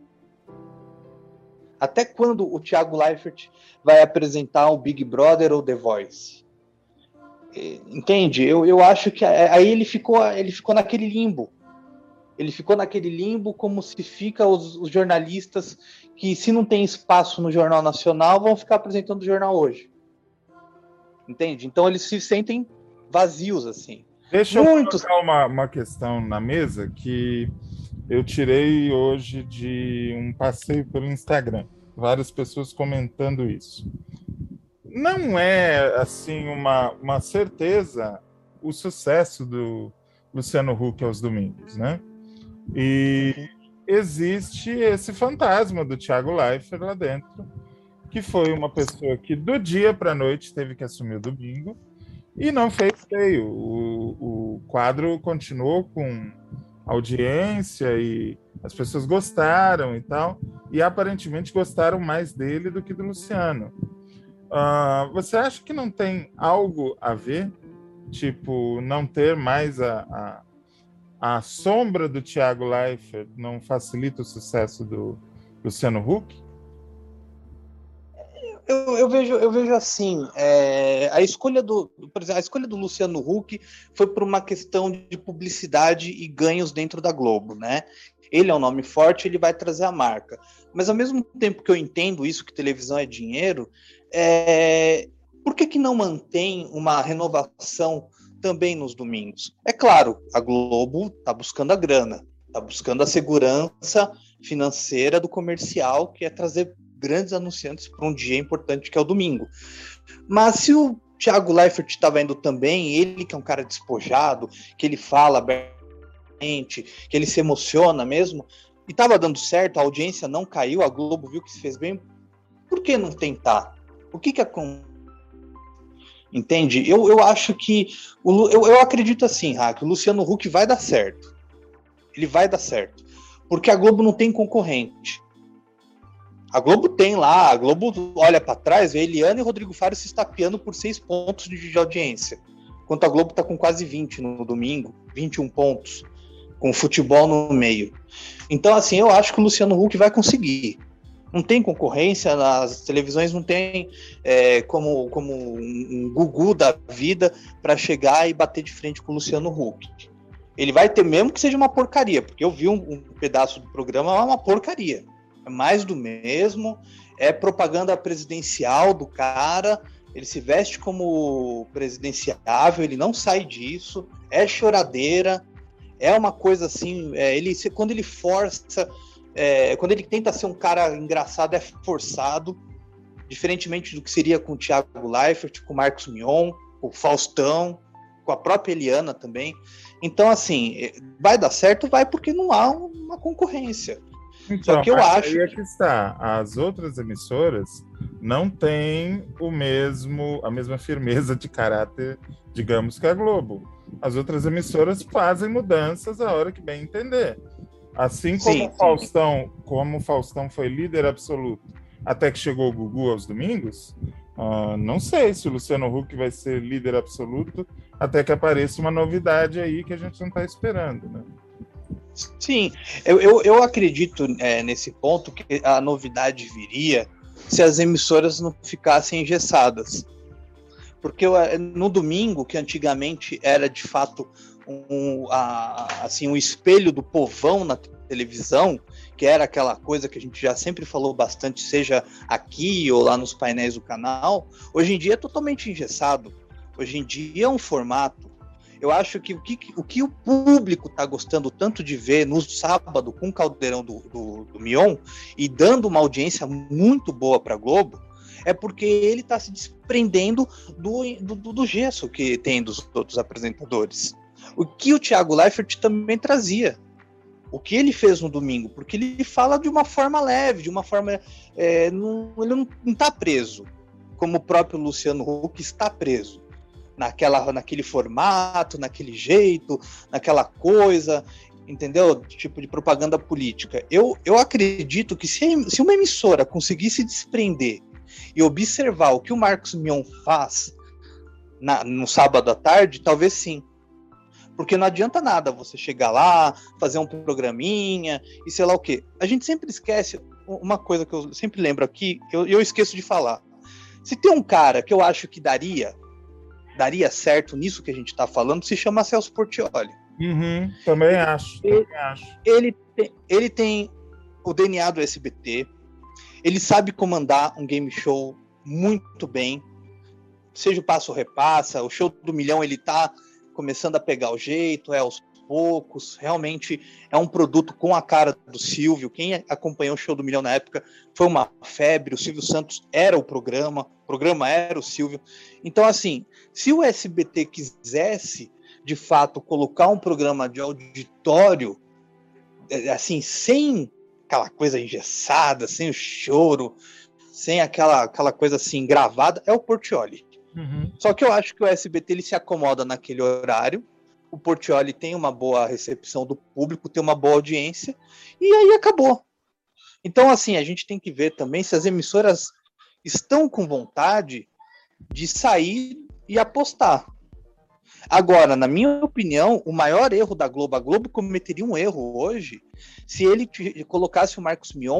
Até quando o Thiago Leifert vai apresentar o Big Brother ou The Voice? Entende? Eu acho que aí ele ficou naquele limbo. Ele ficou naquele limbo como se fica os jornalistas que, se não tem espaço no Jornal Nacional, vão ficar apresentando o jornal hoje. Entende? Então eles se sentem vazios, assim. Deixa eu colocar uma questão na mesa que eu tirei hoje de um passeio pelo Instagram. Várias pessoas comentando isso. Não é, assim, uma certeza o sucesso do Luciano Huck aos domingos, né? E existe esse fantasma do Thiago Leifert lá dentro, que foi uma pessoa que do dia para a noite teve que assumir o domingo e não fez feio. O quadro continuou com audiência e as pessoas gostaram e tal, e aparentemente gostaram mais dele do que do Luciano. Você acha que não tem algo a ver? Tipo, não ter mais a sombra do Thiago Leifert não facilita o sucesso do Luciano Huck? Eu vejo assim, a escolha por exemplo, a escolha do Luciano Huck foi por uma questão de publicidade e ganhos dentro da Globo, né? Ele é um nome forte, ele vai trazer a marca. Mas ao mesmo tempo que eu entendo isso, que televisão é dinheiro, por que não mantém uma renovação também nos domingos? É claro, a Globo está buscando a grana, está buscando a segurança financeira do comercial, que é trazer grandes anunciantes para um dia importante que é o domingo. Mas se o Thiago Leifert estava indo também, ele que é um cara despojado, que ele fala abertamente, que ele se emociona mesmo, e estava dando certo, a audiência não caiu, a Globo viu que se fez bem, por que não tentar? O que entende? Eu acho que eu acredito assim, Hack, o Luciano Huck vai dar certo. Ele vai dar certo. Porque a Globo não tem concorrente. A Globo olha para trás, vê Eliana e Rodrigo Faro se estapeando por 6 pontos de audiência. Enquanto a Globo está com quase 20 no domingo, 21 pontos, com futebol no meio. Então, assim, eu acho que o Luciano Huck vai conseguir. Não tem concorrência, as televisões não tem como um Gugu da vida para chegar e bater de frente com o Luciano Huck. Ele vai ter, mesmo que seja uma porcaria, porque eu vi um pedaço do programa, é uma porcaria. É mais do mesmo, é propaganda presidencial do cara, ele se veste como presidenciável, ele não sai disso, é choradeira, é uma coisa assim, quando ele força, quando ele tenta ser um cara engraçado, é forçado, diferentemente do que seria com o Thiago Leifert, com o Marcos Mion, com o Faustão, com a própria Eliana também. Então, assim, vai dar certo, vai, porque não há uma concorrência. Então, só que eu acho... Aí é que está. As outras emissoras não têm a mesma firmeza de caráter, digamos, que a Globo. As outras emissoras fazem mudanças a hora que bem entender. Assim como o Faustão foi líder absoluto até que chegou o Gugu aos domingos, não sei se o Luciano Huck vai ser líder absoluto até que apareça uma novidade aí que a gente não está esperando, né? Sim, eu acredito nesse ponto que a novidade viria se as emissoras não ficassem engessadas. Porque no domingo, que antigamente era de fato um espelho do povão na televisão, que era aquela coisa que a gente já sempre falou bastante, seja aqui ou lá nos painéis do canal, hoje em dia é totalmente engessado. Hoje em dia é um formato. Eu acho que o que o público está gostando tanto de ver no sábado com o Caldeirão do Mion e dando uma audiência muito boa para a Globo, é porque ele está se desprendendo do gesso que tem dos outros apresentadores. O que o Thiago Leifert também trazia. O que ele fez no domingo, porque ele fala de uma forma leve, de uma forma... ele não está preso, como o próprio Luciano Huck está preso. Naquele formato, naquele jeito, naquela coisa, entendeu? Tipo de propaganda política. Eu acredito que se uma emissora conseguir se desprender e observar o que o Marcos Mion faz no sábado à tarde, talvez sim. Porque não adianta nada você chegar lá, fazer um programinha e sei lá o quê. A gente sempre esquece uma coisa que eu sempre lembro aqui, eu esqueço de falar. Se tem um cara que eu acho que daria certo nisso que a gente está falando, se chama Celso Portiolli. Também acho. Ele tem o DNA do SBT, ele sabe comandar um game show muito bem, seja o Passo Repassa, o Show do Milhão, ele está começando a pegar o jeito, aos poucos, realmente é um produto com a cara do Silvio. Quem acompanhou o Show do Milhão na época foi uma febre, o Silvio Santos era o programa era o Silvio. Então, assim, se o SBT quisesse, de fato, colocar um programa de auditório, assim, sem aquela coisa engessada, sem o choro, sem aquela coisa assim gravada, é o Portiolli. Só que eu acho que o SBT ele se acomoda naquele horário, o Portiolli tem uma boa recepção do público, tem uma boa audiência, e aí acabou. Então, assim, a gente tem que ver também se as emissoras estão com vontade de sair e apostar. Agora, na minha opinião, o maior erro da Globo, a Globo cometeria um erro hoje se ele colocasse o Marcos Mion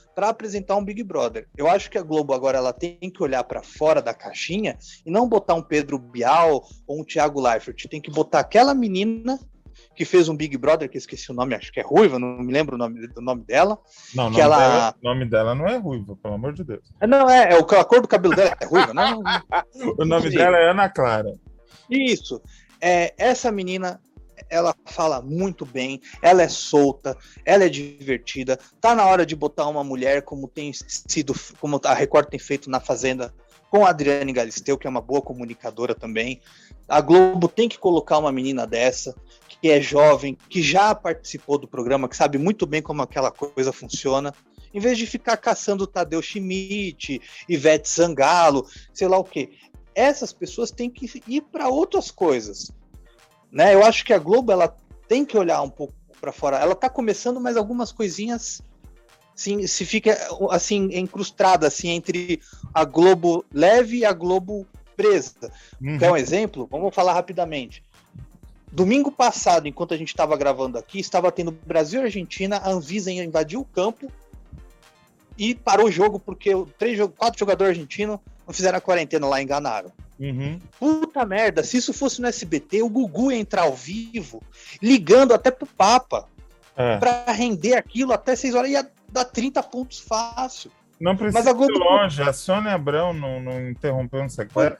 para apresentar um Big Brother. Eu acho que a Globo agora ela tem que olhar para fora da caixinha e não botar um Pedro Bial ou um Thiago Leifert. Tem que botar aquela menina que fez um Big Brother, que eu esqueci o nome, acho que é Ruiva, não me lembro do nome dela. Não, o nome dela não é Ruiva, pelo amor de Deus. Não, a cor do cabelo dela é Ruiva, não? O nome dela é Ana Clara. Isso. Essa menina, ela fala muito bem, ela é solta, ela é divertida. Tá na hora de botar uma mulher como a Record tem feito na Fazenda, com a Adriane Galisteu, que é uma boa comunicadora também. A Globo tem que colocar uma menina dessa, que é jovem, que já participou do programa, que sabe muito bem como aquela coisa funciona, em vez de ficar caçando Tadeu Schmidt, Ivete Sangalo, sei lá o quê. Essas pessoas têm que ir para outras coisas, né? Eu acho que a Globo ela tem que olhar um pouco para fora. Ela está começando, mas algumas coisinhas se fica assim encrustada assim entre a Globo leve e a Globo presa. Quer um exemplo? Vamos falar rapidamente. Domingo passado, enquanto a gente estava gravando aqui, estava tendo Brasil e Argentina, a Anvisa invadiu o campo e parou o jogo porque 4 jogadores argentinos não fizeram a quarentena lá, enganaram. Puta merda, se isso fosse no SBT, o Gugu ia entrar ao vivo, ligando até pro Papa, pra render aquilo até 6 horas, ia dar 30 pontos fácil. Não precisa ir longe, a Sônia Abrão não interrompeu um sequestro.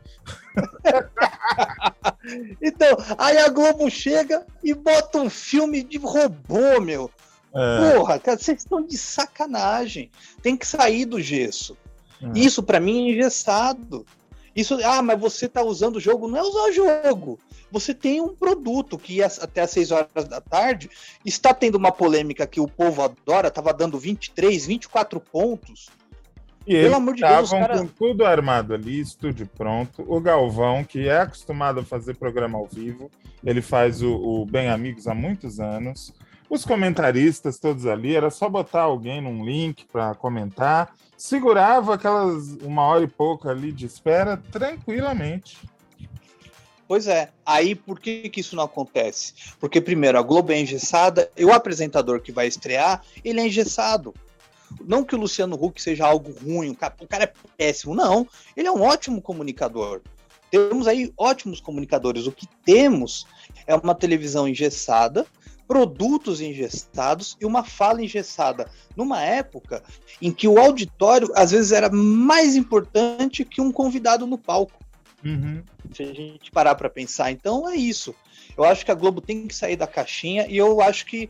Então, aí a Globo chega e bota um filme de robô, meu. Porra, cara, vocês estão de sacanagem. Tem que sair do gesso. Isso pra mim é engessado. Isso, mas você tá usando o jogo. Não é usar o jogo. Você tem um produto que até às 6 horas da tarde está tendo uma polêmica que o povo adora, tava dando 23, 24 pontos. E eles estavam com tudo armado ali, estúdio pronto. O Galvão, que é acostumado a fazer programa ao vivo, ele faz o Bem Amigos há muitos anos. Os comentaristas todos ali, era só botar alguém num link para comentar. Segurava aquelas 1 hora e pouco ali de espera tranquilamente. Pois é. Aí por que isso não acontece? Porque primeiro, a Globo é engessada e o apresentador que vai estrear, ele é engessado. Não que o Luciano Huck seja algo ruim, o cara é péssimo, não. Ele é um ótimo comunicador. Temos aí ótimos comunicadores. O que temos é uma televisão engessada, produtos engessados e uma fala engessada. Numa época em que o auditório, às vezes, era mais importante que um convidado no palco. Se a gente parar para pensar, então é isso. Eu acho que a Globo tem que sair da caixinha e eu acho que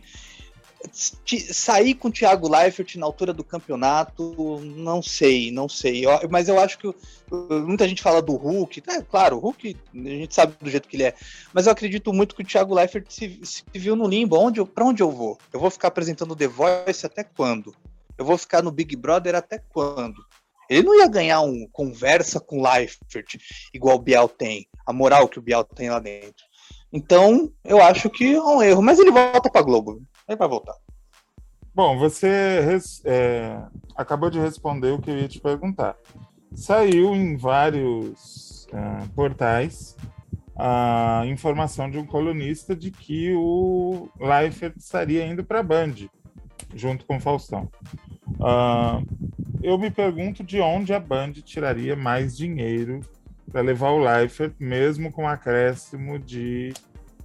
sair com o Thiago Leifert na altura do campeonato, não sei. Mas eu acho que muita gente fala do Hulk. Claro, o Hulk, a gente sabe do jeito que ele é. Mas eu acredito muito que o Thiago Leifert se viu no limbo. Pra onde eu vou? Eu vou ficar apresentando The Voice até quando? Eu vou ficar no Big Brother até quando? Ele não ia ganhar um conversa com o Leifert, igual o Bial tem. A moral que o Bial tem lá dentro. Então, eu acho que é um erro. Mas ele volta pra Globo. Ele vai voltar. Bom, você acabou de responder o que eu ia te perguntar. Saiu em vários portais a informação de um colunista de que o Leifert estaria indo para a Band, junto com o Faustão. Eu me pergunto de onde a Band tiraria mais dinheiro para levar o Leifert, mesmo com acréscimo de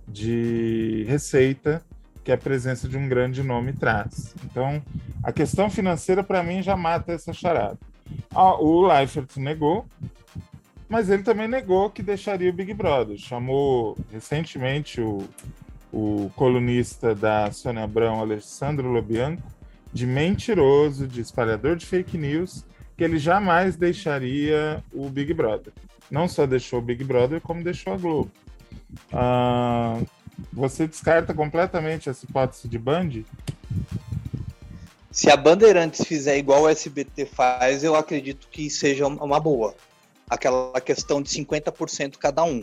receita que a presença de um grande nome traz. Então, a questão financeira, para mim, já mata essa charada. O Leifert negou, mas ele também negou que deixaria o Big Brother. Chamou recentemente o colunista da Sônia Abrão, Alessandro Lobianco, de mentiroso, de espalhador de fake news, que ele jamais deixaria o Big Brother. Não só deixou o Big Brother, como deixou a Globo. Você descarta completamente essa hipótese de Band? Se a Bandeirantes fizer igual o SBT faz, eu acredito que seja uma boa. Aquela questão de 50% cada um.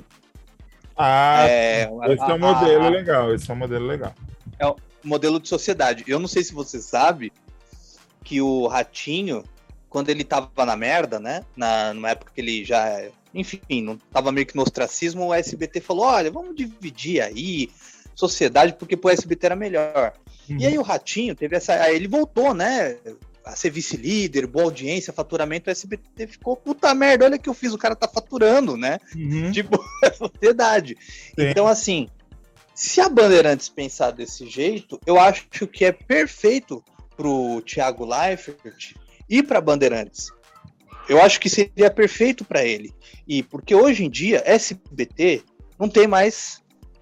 Esse é um modelo legal. É um modelo de sociedade. Eu não sei se você sabe que o Ratinho, quando ele tava na merda, né? Numa época que ele já... Enfim, não tava meio que no ostracismo, o SBT falou, olha, vamos dividir aí sociedade, porque pro SBT era melhor. E aí o Ratinho teve essa... Aí ele voltou, né? a ser vice-líder, boa audiência, faturamento, o SBT ficou, puta merda, olha o que eu fiz, o cara tá faturando, né? Tipo, é verdade. Então, assim, se a Bandeirantes pensar desse jeito, eu acho que é perfeito pro Thiago Leifert ir pra Bandeirantes. Eu acho que seria perfeito para ele. E porque hoje em dia, SBT não tem mais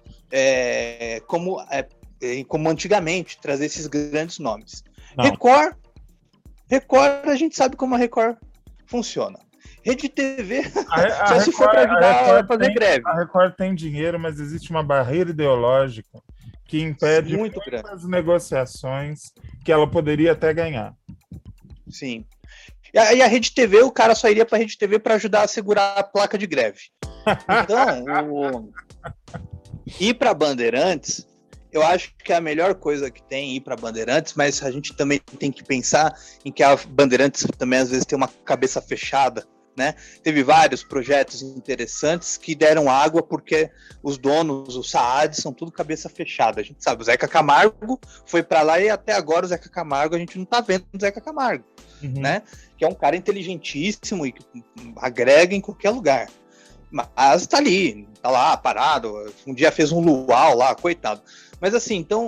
como antigamente trazer esses grandes nomes. Record, a gente sabe como a Record funciona. Rede TV, só se for para ajudar a fazer greve. A Record tem dinheiro, mas existe uma barreira ideológica que impede muitas negociações que ela poderia até ganhar. Sim. E a Rede TV, o cara só iria para a Rede TV para ajudar a segurar a placa de greve. Então, ir para Bandeirantes, eu acho que é a melhor coisa que tem ir para Bandeirantes, mas a gente também tem que pensar em que a Bandeirantes também às vezes tem uma cabeça fechada, né? Teve vários projetos interessantes que deram água porque os donos, os Saad, são tudo cabeça fechada. A gente sabe, o Zeca Camargo foi para lá e até agora o Zeca Camargo, a gente não tá vendo o Zeca Camargo, né? Que é um cara inteligentíssimo e que agrega em qualquer lugar. Mas tá ali, tá lá, parado. Um dia fez um luau lá, coitado. Mas assim, então,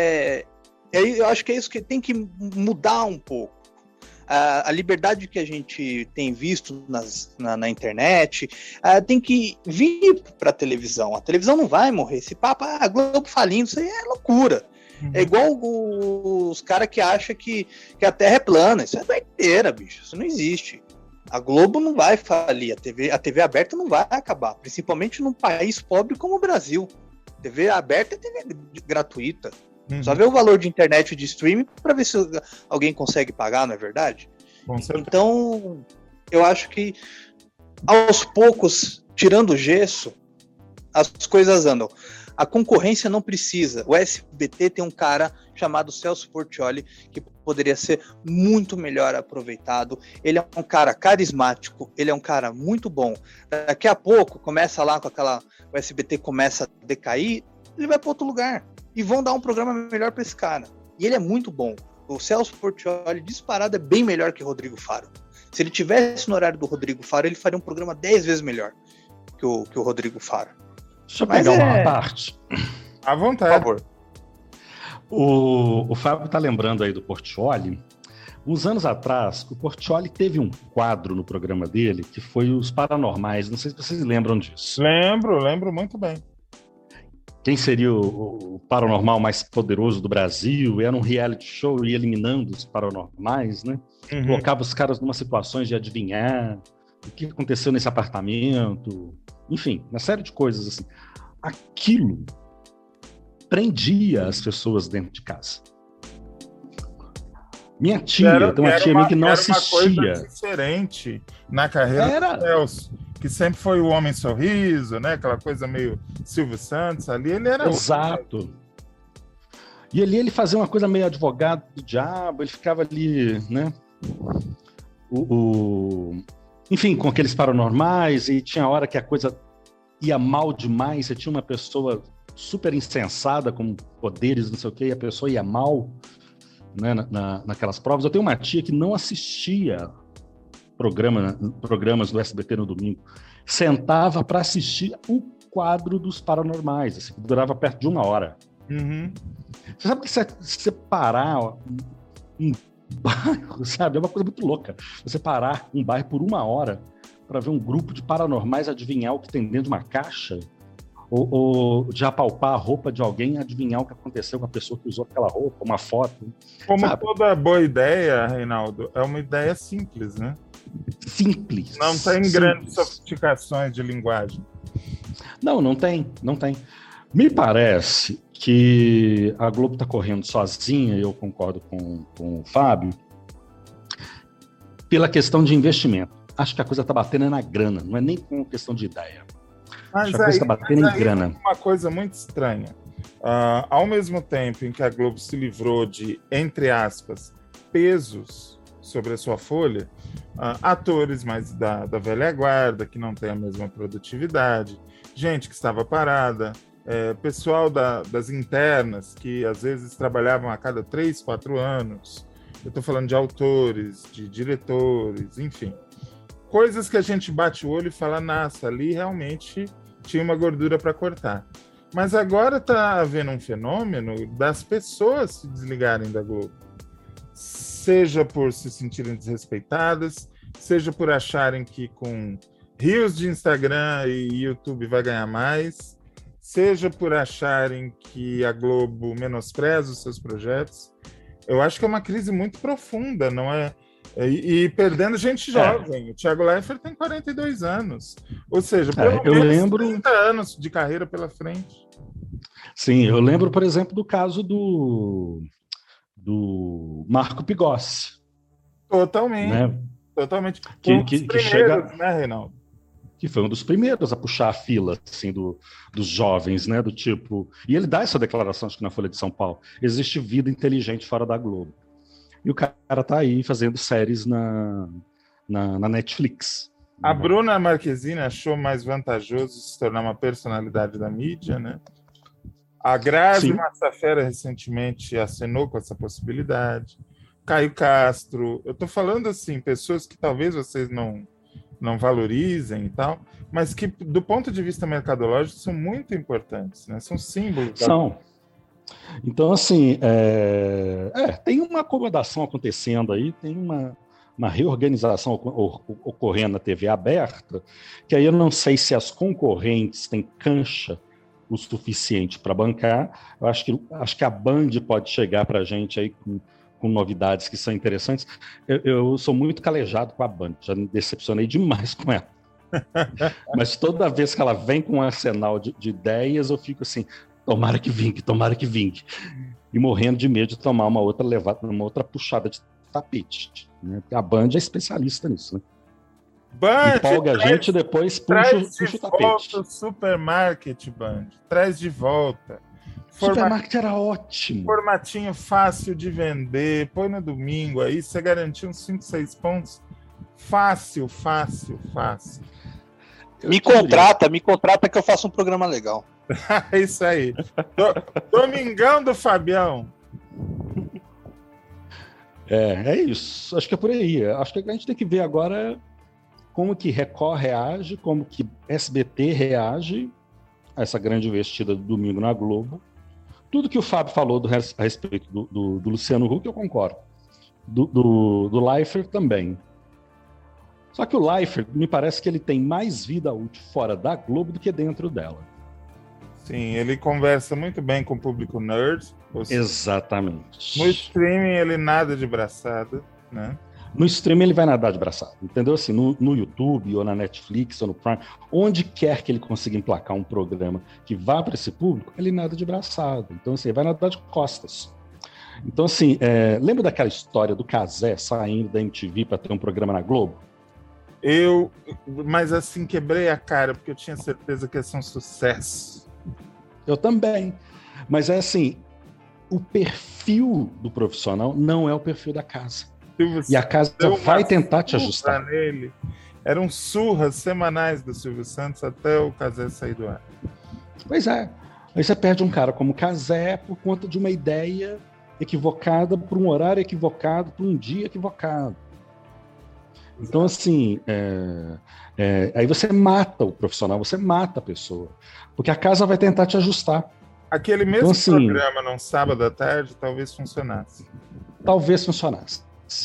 eu acho que é isso que tem que mudar um pouco. A liberdade que a gente tem visto na internet tem que vir para a televisão. A televisão não vai morrer. Esse papo, a Globo falindo, isso aí é loucura. É igual os caras que acham que a Terra é plana. Isso é doideira, bicho. Isso não existe. A Globo não vai falir. A TV aberta não vai acabar. Principalmente num país pobre como o Brasil. TV aberta é TV gratuita. Só ver o valor de internet e de streaming para ver se alguém consegue pagar, não é verdade? Então, eu acho que aos poucos, tirando o gesso, as coisas andam. A concorrência não precisa. O SBT tem um cara chamado Celso Portiolli que poderia ser muito melhor aproveitado. Ele é um cara carismático, ele é um cara muito bom. Daqui a pouco, começa lá com o SBT começa a decair, ele vai para outro lugar. E vão dar um programa melhor para esse cara. E ele é muito bom. O Celso Portiolli, disparado, é bem melhor que o Rodrigo Faro. Se ele tivesse no horário do Rodrigo Faro, ele faria um programa 10 vezes melhor que o Rodrigo Faro. Deixa eu pegar uma parte. À vontade. Por favor. O Fábio está lembrando aí do Portiolli. Uns anos atrás, o Portiolli teve um quadro no programa dele que foi Os Paranormais. Não sei se vocês lembram disso. Lembro muito bem. Quem seria o paranormal mais poderoso do Brasil? Era um reality show e eliminando os paranormais, né? Colocava os caras numa situações de adivinhar o que aconteceu nesse apartamento. Enfim, uma série de coisas assim. Aquilo prendia as pessoas dentro de casa. Minha tia, tem uma tia minha que não assistia. Era uma coisa diferente na carreira do Celso, que sempre foi o homem sorriso, né? Aquela coisa meio Silvio Santos ali, ele era... Exato. E ali ele fazia uma coisa meio advogado do diabo, ele ficava ali, né? Enfim, com aqueles paranormais, e tinha hora que a coisa ia mal demais, você tinha uma pessoa super insensada, com poderes, não sei o quê, e a pessoa ia mal, né, naquelas provas. Eu tenho uma tia que não assistia programas do SBT no domingo, sentava para assistir o quadro dos paranormais, assim, que durava perto de 1 hora. Você sabe que você parar um bairro, sabe? É uma coisa muito louca. Você parar um bairro por 1 hora para ver um grupo de paranormais adivinhar o que tem dentro de uma caixa, ou de apalpar a roupa de alguém e adivinhar o que aconteceu com a pessoa que usou aquela roupa, uma foto. Como sabe? Toda boa ideia, Reinaldo, é uma ideia simples, né? Simples. Não tem grandes sofisticações de linguagem. Não tem. Me parece que a Globo está correndo sozinha, e eu concordo com o Fábio, pela questão de investimento. Acho que a coisa está batendo na grana, não é nem com questão de ideia. Mas acho que a coisa está batendo em grana. Uma coisa muito estranha. Ao mesmo tempo em que a Globo se livrou de, entre aspas, pesos sobre a sua folha, atores mais da velha guarda, que não tem a mesma produtividade, gente que estava parada, pessoal das internas, que às vezes trabalhavam a cada 3, 4 anos, Eu estou falando de autores, de diretores, enfim. Coisas que a gente bate o olho e fala, nossa, ali realmente tinha uma gordura para cortar. Mas agora está havendo um fenômeno das pessoas se desligarem da Globo. Seja por se sentirem desrespeitadas, seja por acharem que com rios de Instagram e YouTube vai ganhar mais, seja por acharem que a Globo menospreza os seus projetos. Eu acho que é uma crise muito profunda, não é? E perdendo gente jovem. O Thiago Leifert tem 42 anos. Ou seja, pelo menos 30 anos de carreira pela frente. Sim, eu lembro, por exemplo, do caso do Marco Pigossi. Totalmente. Né? Totalmente. Que chega, né, Reinaldo? Que foi um dos primeiros a puxar a fila assim, dos jovens, né? Do tipo. E ele dá essa declaração, acho que na Folha de São Paulo. Existe vida inteligente fora da Globo. E o cara tá aí fazendo séries na Netflix. A Bruna Marquezine achou mais vantajoso se tornar uma personalidade da mídia, né? A Grazi Massafera recentemente acenou com essa possibilidade. Caio Castro. Eu tô falando assim, pessoas que talvez vocês não valorizem e tal, mas que, do ponto de vista mercadológico, são muito importantes, né? São símbolos. São. Então, assim, tem uma acomodação acontecendo aí, tem uma reorganização ocorrendo na TV aberta, que aí eu não sei se as concorrentes têm cancha o suficiente para bancar. Eu acho que a Band pode chegar para a gente aí com novidades que são interessantes. Eu sou muito calejado com a Band, já me decepcionei demais com ela. Mas toda vez que ela vem com um arsenal de ideias, eu fico assim, tomara que vingue. E morrendo de medo de tomar uma outra puxada de tapete. Né? Porque a Band é especialista nisso, né? Band, empolga a gente, depois puxa o tapete. Volta o Supermarket, Band. Traz de volta. Supermarket era ótimo. Formatinho fácil de vender. Põe no domingo aí, você garantiu uns 5, 6 pontos. Fácil. Me contrata que eu faço um programa legal. É isso aí. Domingão do Fabião. É isso. Acho que é por aí. Acho que a gente tem que ver agora como que Record reage, como que SBT reage a essa grande investida do domingo na Globo. Tudo que o Fábio falou a respeito do Luciano Huck, eu concordo. Do Leifert também. Só que o Leifert, me parece que ele tem mais vida útil fora da Globo do que dentro dela. Sim, ele conversa muito bem com o público nerd. Exatamente. No streaming ele nada de braçada, né? No streaming ele vai nadar de braçada, entendeu? Assim, no YouTube, ou na Netflix, ou no Prime, onde quer que ele consiga emplacar um programa que vá para esse público, ele nada de braçada. Então, assim, ele vai nadar de costas. Então, assim, lembra daquela história do Cazé saindo da MTV para ter um programa na Globo? Mas assim, quebrei a cara, porque eu tinha certeza que ia ser um sucesso. Eu também. Mas é assim, o perfil do profissional não é o perfil da casa. E a casa vai tentar te ajustar. Nele. Eram surras semanais do Silvio Santos até o Cazé sair do ar. Pois é. Aí você perde um cara como Cazé por conta de uma ideia equivocada, por um horário equivocado, por um dia equivocado. Então, assim, aí você mata o profissional, você mata a pessoa. Porque a casa vai tentar te ajustar. Aquele mesmo programa num sábado à tarde talvez funcionasse. Talvez funcionasse.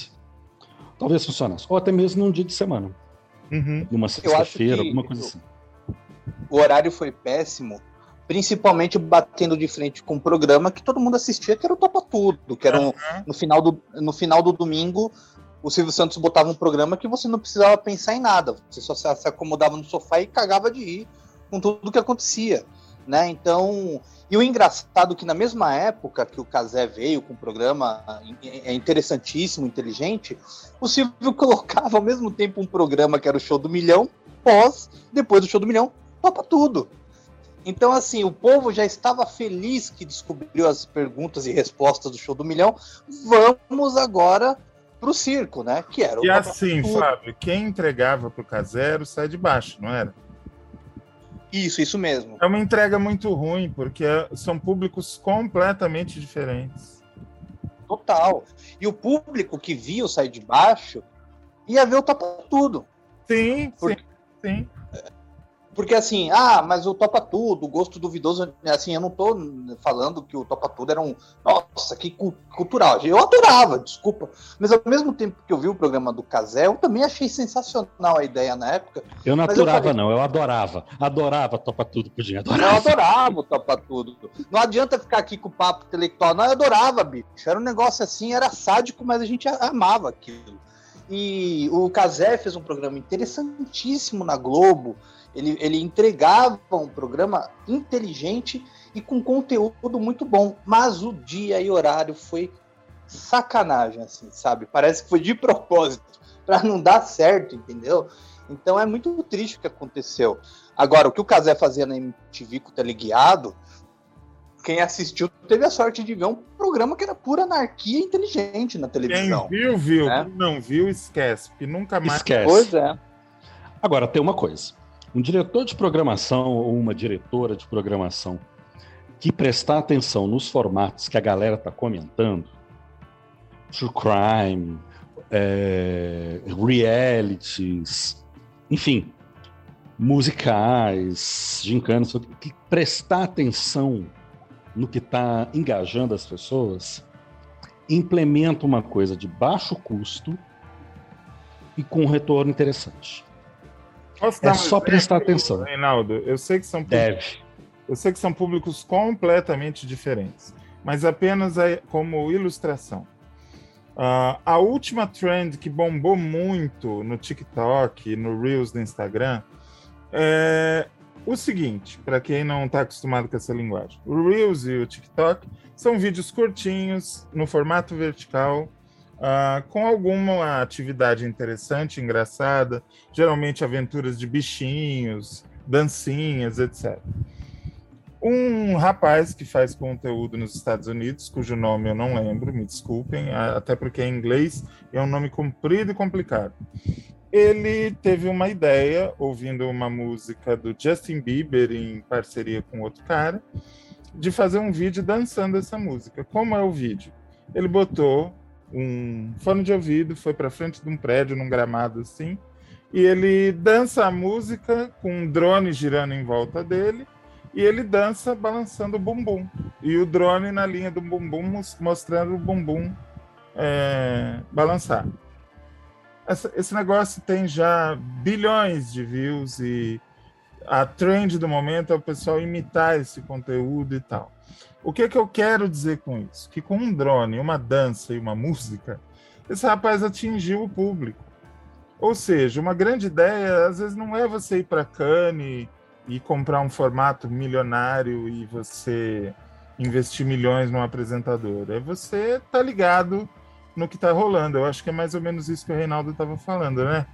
Ou até mesmo num dia de semana. Uhum. Numa sexta-feira, alguma coisa assim. O horário foi péssimo, principalmente batendo de frente com um programa que todo mundo assistia, que era o Topa Tudo, que era no final do domingo, o Silvio Santos botava um programa que você não precisava pensar em nada. Você só se acomodava no sofá e cagava de rir com tudo que acontecia. Né? Então, e o engraçado é que na mesma época que o Cazé veio com um programa interessantíssimo, inteligente, o Silvio colocava ao mesmo tempo um programa que era o Show do Milhão, depois do Show do Milhão, Topa Tudo. Então, assim, o povo já estava feliz que descobriu as perguntas e respostas do Show do Milhão. Vamos agora pro circo, né? Que era o Topa assim, Tudo. Fábio, quem entregava pro Cazé era o Sai de Baixo, não era? Isso mesmo. É uma entrega muito ruim, porque são públicos completamente diferentes. total. E o público que via o Sai de Baixo ia ver o Topa Tudo. Sim, sim. Porque assim, mas o Topa Tudo, o gosto duvidoso, assim, eu não tô falando que o Topa Tudo era nossa, que cultural. Eu adorava, desculpa. Mas ao mesmo tempo que eu vi o programa do Cazé, eu também achei sensacional a ideia na época. Eu não adorava, eu adorava. Adorava Topa Tudo, Pudim, adorava. Eu adorava o Topa Tudo. Não adianta ficar aqui com o papo intelectual, não, eu adorava, bicho. Era um negócio assim, era sádico, mas a gente amava aquilo. E o Cazé fez um programa interessantíssimo na Globo. Ele entregava um programa inteligente e com conteúdo muito bom, mas o dia e horário foi sacanagem, assim, sabe? Parece que foi de propósito, para não dar certo, entendeu? Então é muito triste o que aconteceu. Agora, o que o Cazé fazia na MTV com o teleguiado, quem assistiu teve a sorte de ver um programa que era pura anarquia inteligente na televisão. Quem viu. Né? Quem não viu, esquece, porque nunca mais... Esquece. Pois é. Agora, tem uma coisa. Um diretor de programação ou uma diretora de programação que prestar atenção nos formatos que a galera está comentando, true crime, realities, enfim, musicais, gincanas, que prestar atenção no que está engajando as pessoas, implementa uma coisa de baixo custo e com um retorno interessante. É só prestar atenção. Reinaldo, eu sei que são públicos completamente diferentes, mas apenas como ilustração. A última trend que bombou muito no TikTok, no Reels do Instagram, é o seguinte, para quem não está acostumado com essa linguagem. O Reels e o TikTok são vídeos curtinhos, no formato vertical, com alguma atividade interessante, engraçada, geralmente aventuras de bichinhos, dancinhas, etc. Um rapaz que faz conteúdo nos Estados Unidos, cujo nome eu não lembro, me desculpem, até porque é em inglês, é um nome comprido e complicado. Ele teve uma ideia, ouvindo uma música do Justin Bieber em parceria com outro cara, de fazer um vídeo dançando essa música. Como é o vídeo? Ele botou um fone de ouvido, foi para frente de um prédio, num gramado assim, e ele dança a música com um drone girando em volta dele, e ele dança balançando o bumbum. E o drone na linha do bumbum, mostrando o bumbum balançar. Esse negócio tem já bilhões de views e a trend do momento é o pessoal imitar esse conteúdo e tal. O que eu quero dizer com isso? Que com um drone, uma dança e uma música, esse rapaz atingiu o público. Ou seja, uma grande ideia, às vezes, não é você ir para Cannes e comprar um formato milionário e você investir milhões num apresentador. É você estar ligado no que está rolando. Eu acho que é mais ou menos isso que o Reinaldo estava falando, né?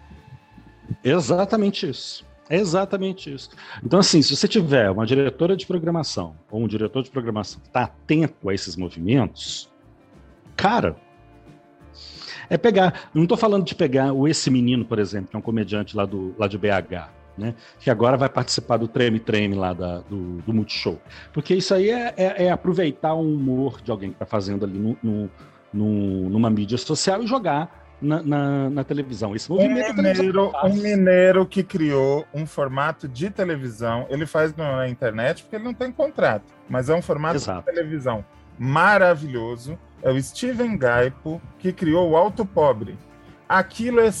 Exatamente isso. Exatamente isso. Então, assim, se você tiver uma diretora de programação ou um diretor de programação que está atento a esses movimentos, cara, é pegar... Não estou falando de pegar esse menino, por exemplo, que é um comediante lá de BH, né, que agora vai participar do Treme lá do Multishow. Porque isso aí é aproveitar um humor de alguém que está fazendo ali numa mídia social e jogar na televisão. Esse movimento um mineiro que criou um formato de televisão, ele faz na internet porque ele não tem contrato, mas é um formato de televisão maravilhoso. É o Steven Gaipo que criou o Alto Pobre. Aquilo é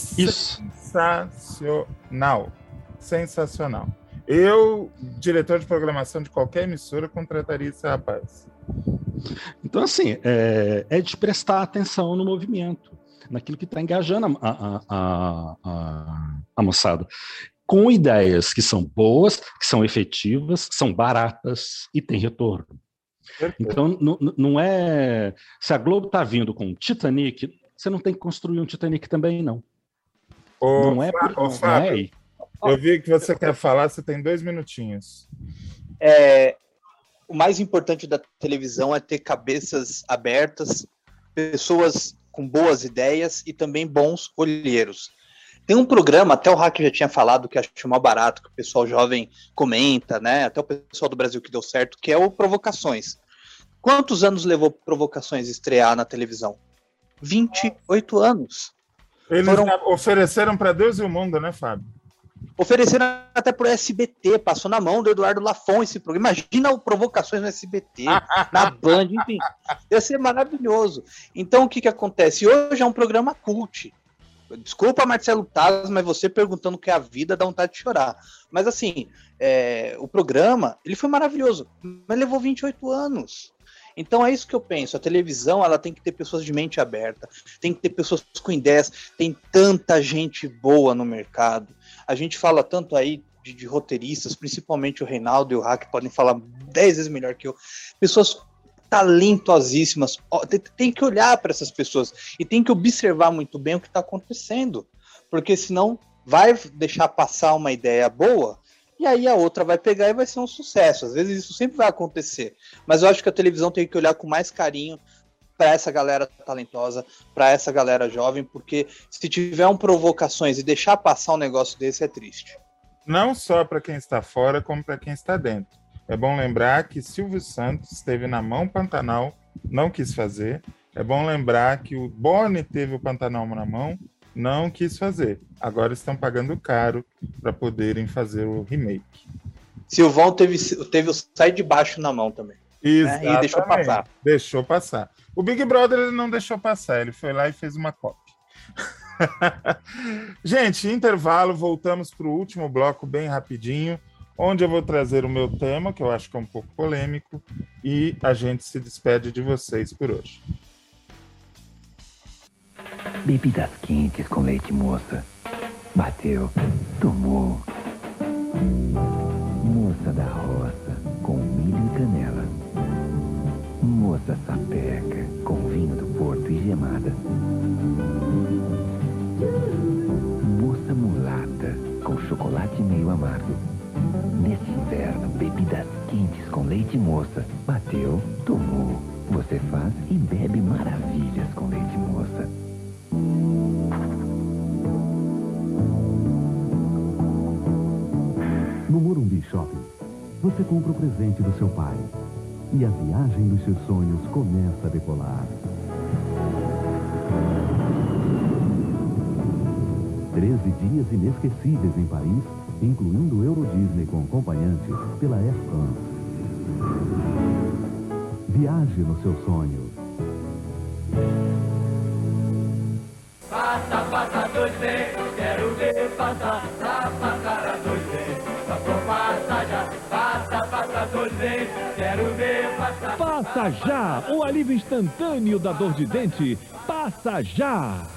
sensacional. Sensacional. Eu, diretor de programação de qualquer emissora, contrataria esse rapaz. Então, assim, é de prestar atenção no movimento, naquilo que está engajando a moçada, com ideias que são boas, que são efetivas, que são baratas e têm retorno. Perfeito. Então, não é... Se a Globo está vindo com Titanic, você não tem que construir um Titanic também, não. Fábio, eu vi que você quer falar, você tem 2 minutinhos. O mais importante da televisão é ter cabeças abertas, pessoas com boas ideias e também bons olheiros. Tem um programa, até o Hack já tinha falado, que acho mais barato, que o pessoal jovem comenta, né? Até o pessoal do Brasil que deu certo, que é o Provocações. Quantos anos levou Provocações estrear na televisão? 28 anos. Eles ofereceram para Deus e o mundo, né, Fábio? Ofereceram até pro SBT, passou na mão do Eduardo Lafon esse programa. Imagina o Provocações no SBT, na Band, enfim. Ia ser maravilhoso. Então, o que acontece? Hoje é um programa cult. Desculpa, Marcelo Taz, mas você perguntando o que é a vida dá vontade de chorar. Mas, assim, o programa, ele foi maravilhoso, mas levou 28 anos. Então é isso que eu penso, a televisão ela tem que ter pessoas de mente aberta, tem que ter pessoas com ideias, tem tanta gente boa no mercado, a gente fala tanto aí de roteiristas, principalmente o Reinaldo e o Hack podem falar 10 vezes melhor que eu, pessoas talentosíssimas, tem que olhar para essas pessoas e tem que observar muito bem o que está acontecendo, porque senão vai deixar passar uma ideia boa, e aí a outra vai pegar e vai ser um sucesso. Às vezes isso sempre vai acontecer. Mas eu acho que a televisão tem que olhar com mais carinho para essa galera talentosa, para essa galera jovem, porque se tiver Provocações e deixar passar um negócio desse é triste. Não só para quem está fora, como para quem está dentro. É bom lembrar que Silvio Santos esteve na mão Pantanal, não quis fazer. É bom lembrar que o Boni teve o Pantanal na mão, não quis fazer. Agora estão pagando caro para poderem fazer o remake. Silvão teve o Sai de Baixo na mão também. Exatamente. E deixou passar. Deixou passar. O Big Brother ele não deixou passar, ele foi lá e fez uma cópia. Gente, intervalo, voltamos para o último bloco bem rapidinho, onde eu vou trazer o meu tema, que eu acho que é um pouco polêmico, e a gente se despede de vocês por hoje. Bebidas quentes com leite moça. Bateu, tomou. Moça da roça com milho e canela. Moça sapeca com vinho do Porto e gemada. Moça mulata com chocolate meio amargo. Neste inverno, bebidas quentes com leite moça. Bateu, tomou. Você faz e bebe maravilhas com leite moça. No Morumbi Shopping, você compra o presente do seu pai e a viagem dos seus sonhos começa a decolar. 13 dias inesquecíveis em Paris, incluindo o Euro Disney com acompanhantes pela Air France. Viaje no seu sonho. Passa, passa, dois ventos, quero ver passar. Passa, cara, dois ventos, passa já. Passa, passa, dois ventos, quero ver passar. Passa já, o alívio instantâneo da dor de dente. Passa já.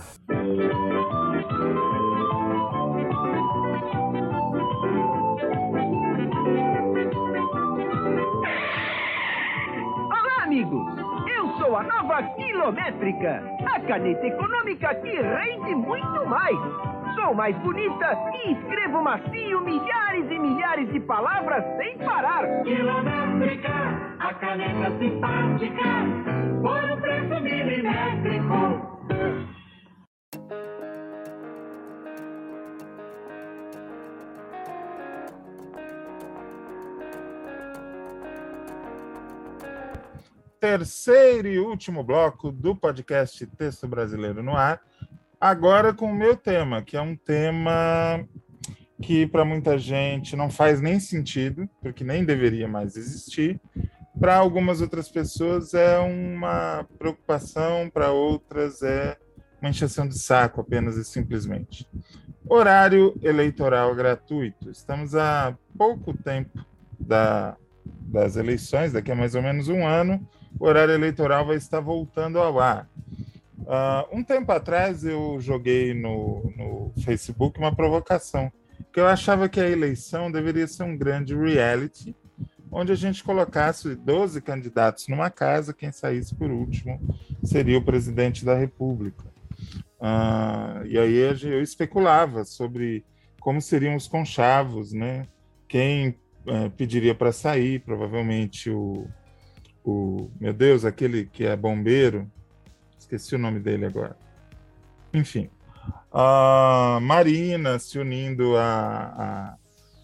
Olá, amigos. Eu sou a nova Quilométrica, a caneta econômica que rende muito mais. Sou mais bonita e escrevo macio milhares e milhares de palavras sem parar. Quilométrica, a caneta simpática, por um preço milimétrico. Terceiro e último bloco do podcast Texto Brasileiro no Ar, agora com o meu tema, que é um tema que para muita gente não faz nem sentido, porque nem deveria mais existir. Para algumas outras pessoas é uma preocupação, para outras é uma encheção de saco apenas e simplesmente. Horário eleitoral gratuito. Estamos há pouco tempo das eleições, daqui a mais ou menos um ano, o horário eleitoral vai estar voltando ao ar. Um tempo atrás eu joguei no Facebook uma provocação, que eu achava que a eleição deveria ser um grande reality, onde a gente colocasse 12 candidatos numa casa, quem saísse por último seria o presidente da República. E aí eu especulava sobre como seriam os conchavos, né? Quem pediria para sair, provavelmente meu Deus, aquele que é bombeiro, esqueci o nome dele agora. Enfim, a Marina se unindo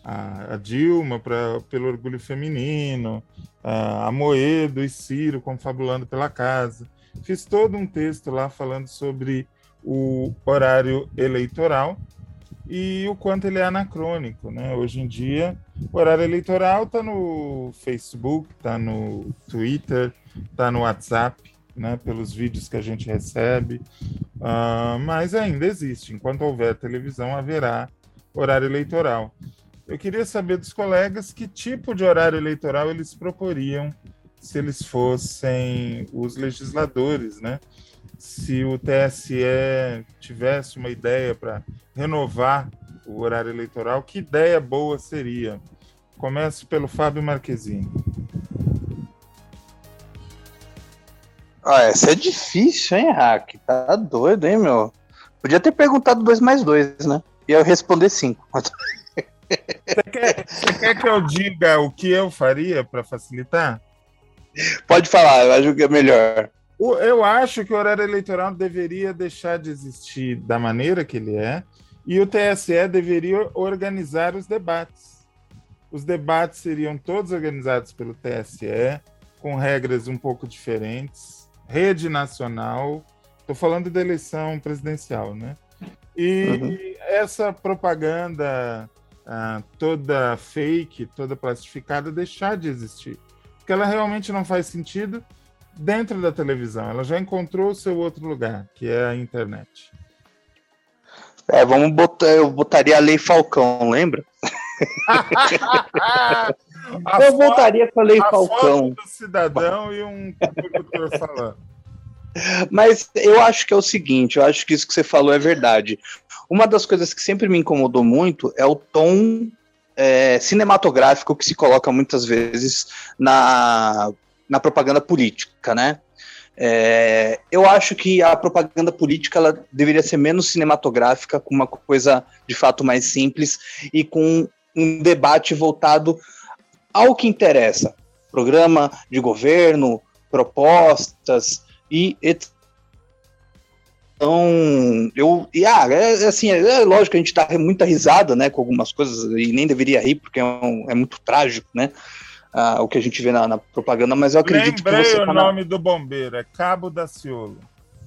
a Dilma pelo orgulho feminino, a Moedo e Ciro confabulando pela casa. Fiz todo um texto lá falando sobre o horário eleitoral e o quanto ele é anacrônico, né? Hoje em dia, o horário eleitoral está no Facebook, está no Twitter, está no WhatsApp, né? Pelos vídeos que a gente recebe, mas ainda existe. Enquanto houver televisão, haverá horário eleitoral. Eu queria saber dos colegas que tipo de horário eleitoral eles proporiam se eles fossem os legisladores, né? Se o TSE tivesse uma ideia para renovar o horário eleitoral, que ideia boa seria? Começo pelo Fábio Marquezine. Essa é difícil, hein, Hack? Tá doido, hein, meu? Podia ter perguntado 2 mais 2, né? E eu responder 5. Você quer que eu diga o que eu faria para facilitar? Pode falar, eu acho que é melhor. Eu acho que o horário eleitoral deveria deixar de existir da maneira que ele é e o TSE deveria organizar os debates. Os debates seriam todos organizados pelo TSE, com regras um pouco diferentes, rede nacional, estou falando da eleição presidencial, né? E essa propaganda toda fake, toda plastificada, deixar de existir. Porque ela realmente não faz sentido dentro da televisão. Ela já encontrou o seu outro lugar, que é a internet. Eu botaria a Lei Falcão, lembra? Eu voltaria com a Lei Falcão. Foto do cidadão e um produtor falando. Mas eu acho que é o seguinte, eu acho que isso que você falou é verdade. Uma das coisas que sempre me incomodou muito é o tom cinematográfico que se coloca muitas vezes na propaganda política, né? Eu acho que a propaganda política ela deveria ser menos cinematográfica, com uma coisa de fato mais simples e com um debate voltado ao que interessa. Programa de governo, propostas e etc. Então, é lógico que a gente dá muita risada, né, com algumas coisas e nem deveria rir porque é muito trágico, né? O que a gente vê na propaganda, mas eu acredito que você o nome do bombeiro, é Cabo Daciolo.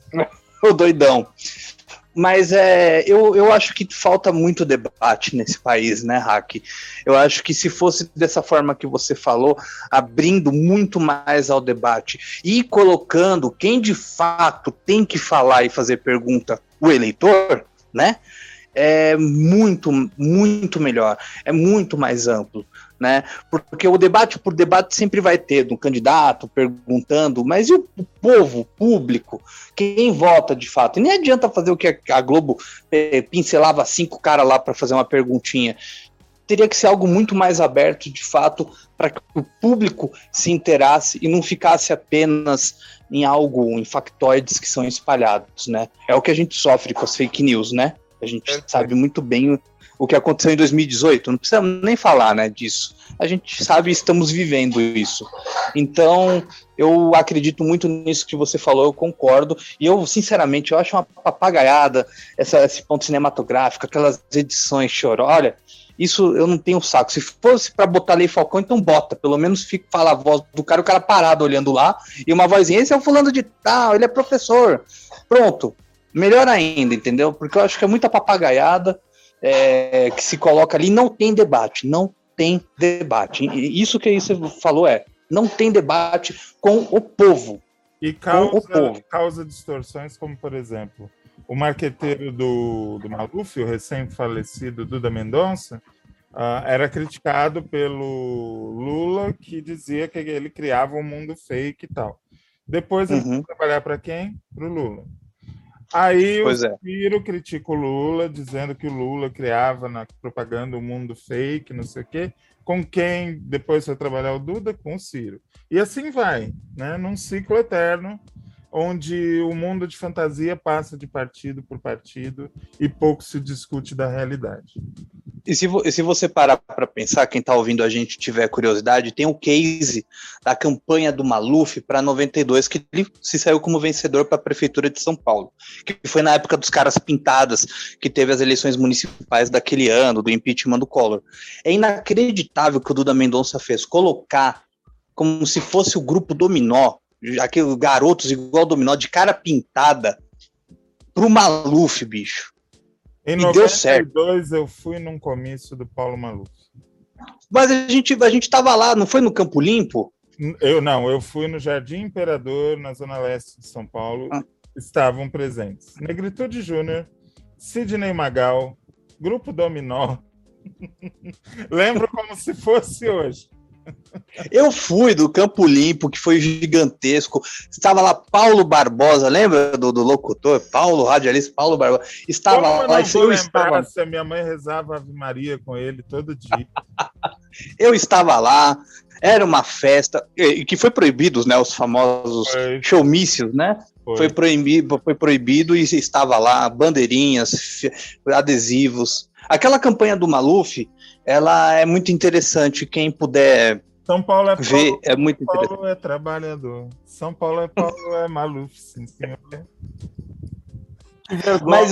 O doidão. Mas eu acho que falta muito debate nesse país, né, Hack? Eu acho que se fosse dessa forma que você falou, abrindo muito mais ao debate e colocando quem de fato tem que falar e fazer pergunta, o eleitor, né? É muito, muito melhor, é muito mais amplo, né? Porque o debate por debate sempre vai ter um candidato perguntando, mas e o povo, o público, quem vota de fato? E nem adianta fazer o que a Globo pincelava 5 caras lá para fazer uma perguntinha. Teria que ser algo muito mais aberto, de fato, para que o público se inteirasse e não ficasse apenas em factoides que são espalhados, né? É o que a gente sofre com as fake news, né? A gente sabe muito bem o que aconteceu em 2018, não precisa nem falar, né, disso. A gente sabe e estamos vivendo isso. Então, eu acredito muito nisso que você falou, eu concordo, e eu, sinceramente, eu acho uma papagaiada esse ponto cinematográfico, aquelas edições choró. Olha, isso eu não tenho saco. Se fosse para botar Lei Falcão, então bota, pelo menos fala a voz do cara, o cara parado olhando lá, e uma vozinha, esse é o fulano de tal, ele é professor. Pronto. Melhor ainda, entendeu? Porque eu acho que é muita papagaiada que se coloca ali. Não tem debate, não tem debate. Isso que você falou não tem debate com o povo. E causa distorções, como por exemplo, o marqueteiro do Maluf, o recém-falecido Duda Mendonça, era criticado pelo Lula, que dizia que ele criava um mundo fake e tal. Depois ele foi trabalhar para quem? Para o Lula. Aí o Ciro critica o Lula, dizendo que o Lula criava na propaganda um mundo fake, não sei o quê. Com quem depois foi trabalhar o Duda? Com o Ciro. E assim vai, né? Num ciclo eterno, onde o mundo de fantasia passa de partido por partido e pouco se discute da realidade. E se você parar para pensar, quem está ouvindo a gente tiver curiosidade, tem o case da campanha do Maluf para 92, que ele se saiu como vencedor para a Prefeitura de São Paulo, que foi na época dos caras pintadas, que teve as eleições municipais daquele ano, do impeachment do Collor. É inacreditável que o Duda Mendonça fez, colocar como se fosse o grupo Dominó, aqueles garotos igual Dominó, de cara pintada, pro Maluf, bicho. Em E deu certo. 92 eu fui num comício do Paulo Maluf. Mas a gente tava lá, não foi no Campo Limpo? Eu fui no Jardim Imperador, na Zona Leste de São Paulo. Estavam presentes Negritude Júnior, Sidney Magal, Grupo Dominó. Lembro como se fosse hoje. Eu fui do Campo Limpo, que foi gigantesco. Estava lá Paulo Barbosa, lembra do locutor? Paulo, radialista Paulo Barbosa. Estava Como lá. Eu estava... se a minha mãe rezava Ave Maria com ele todo dia. Eu estava lá, era uma festa, que foi proibido, né? Os famosos showmícios, né? Foi proibido e estava lá, bandeirinhas, adesivos. Aquela campanha do Maluf, ela é muito interessante. Quem puder São Paulo é ver, Paulo, é muito São Paulo interessante. é trabalhador. São Paulo é Maluf, sim, senhor. Mas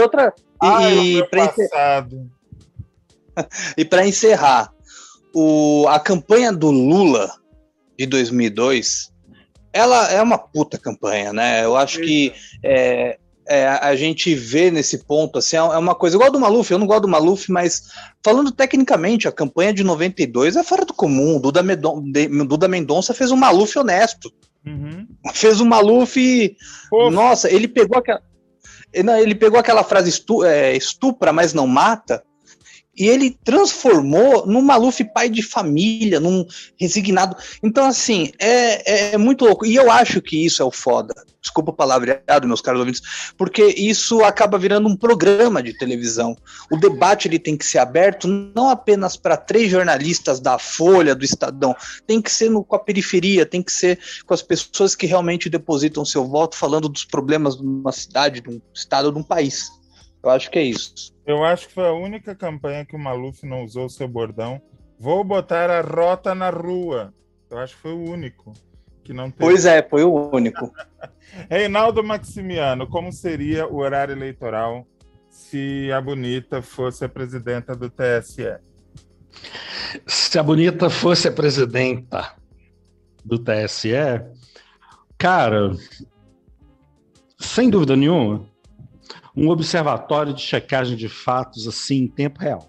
para encerrar, a campanha do Lula de 2002, ela é uma puta campanha, né? Eu acho que a gente vê nesse ponto, assim, é uma coisa igual do Maluf. Eu não gosto do Maluf, mas falando tecnicamente, a campanha de 92 é fora do comum. Duda Mendonça fez um Maluf honesto. Uhum. Fez um Maluf... Nossa, ele pegou aquela frase estupra, mas não mata, e ele transformou num Maluf pai de família, num resignado. Então, assim, é muito louco. E eu acho que isso é o foda. Desculpa o palavreado, meus caros ouvintes, porque isso acaba virando um programa de televisão. O debate ele tem que ser aberto não apenas para 3 jornalistas da Folha, do Estadão, tem que ser com a periferia, tem que ser com as pessoas que realmente depositam seu voto, falando dos problemas de uma cidade, de um estado, de um país. Eu acho que é isso. Eu acho que foi a única campanha que o Maluf não usou o seu bordão. Vou botar a rota na rua. Eu acho que foi o único que não teve. Pois é, foi o único. Reinaldo Maximiano, como seria o horário eleitoral se a Bonita fosse a presidenta do TSE? Se a Bonita fosse a presidenta do TSE, cara, sem dúvida nenhuma, um observatório de checagem de fatos assim em tempo real.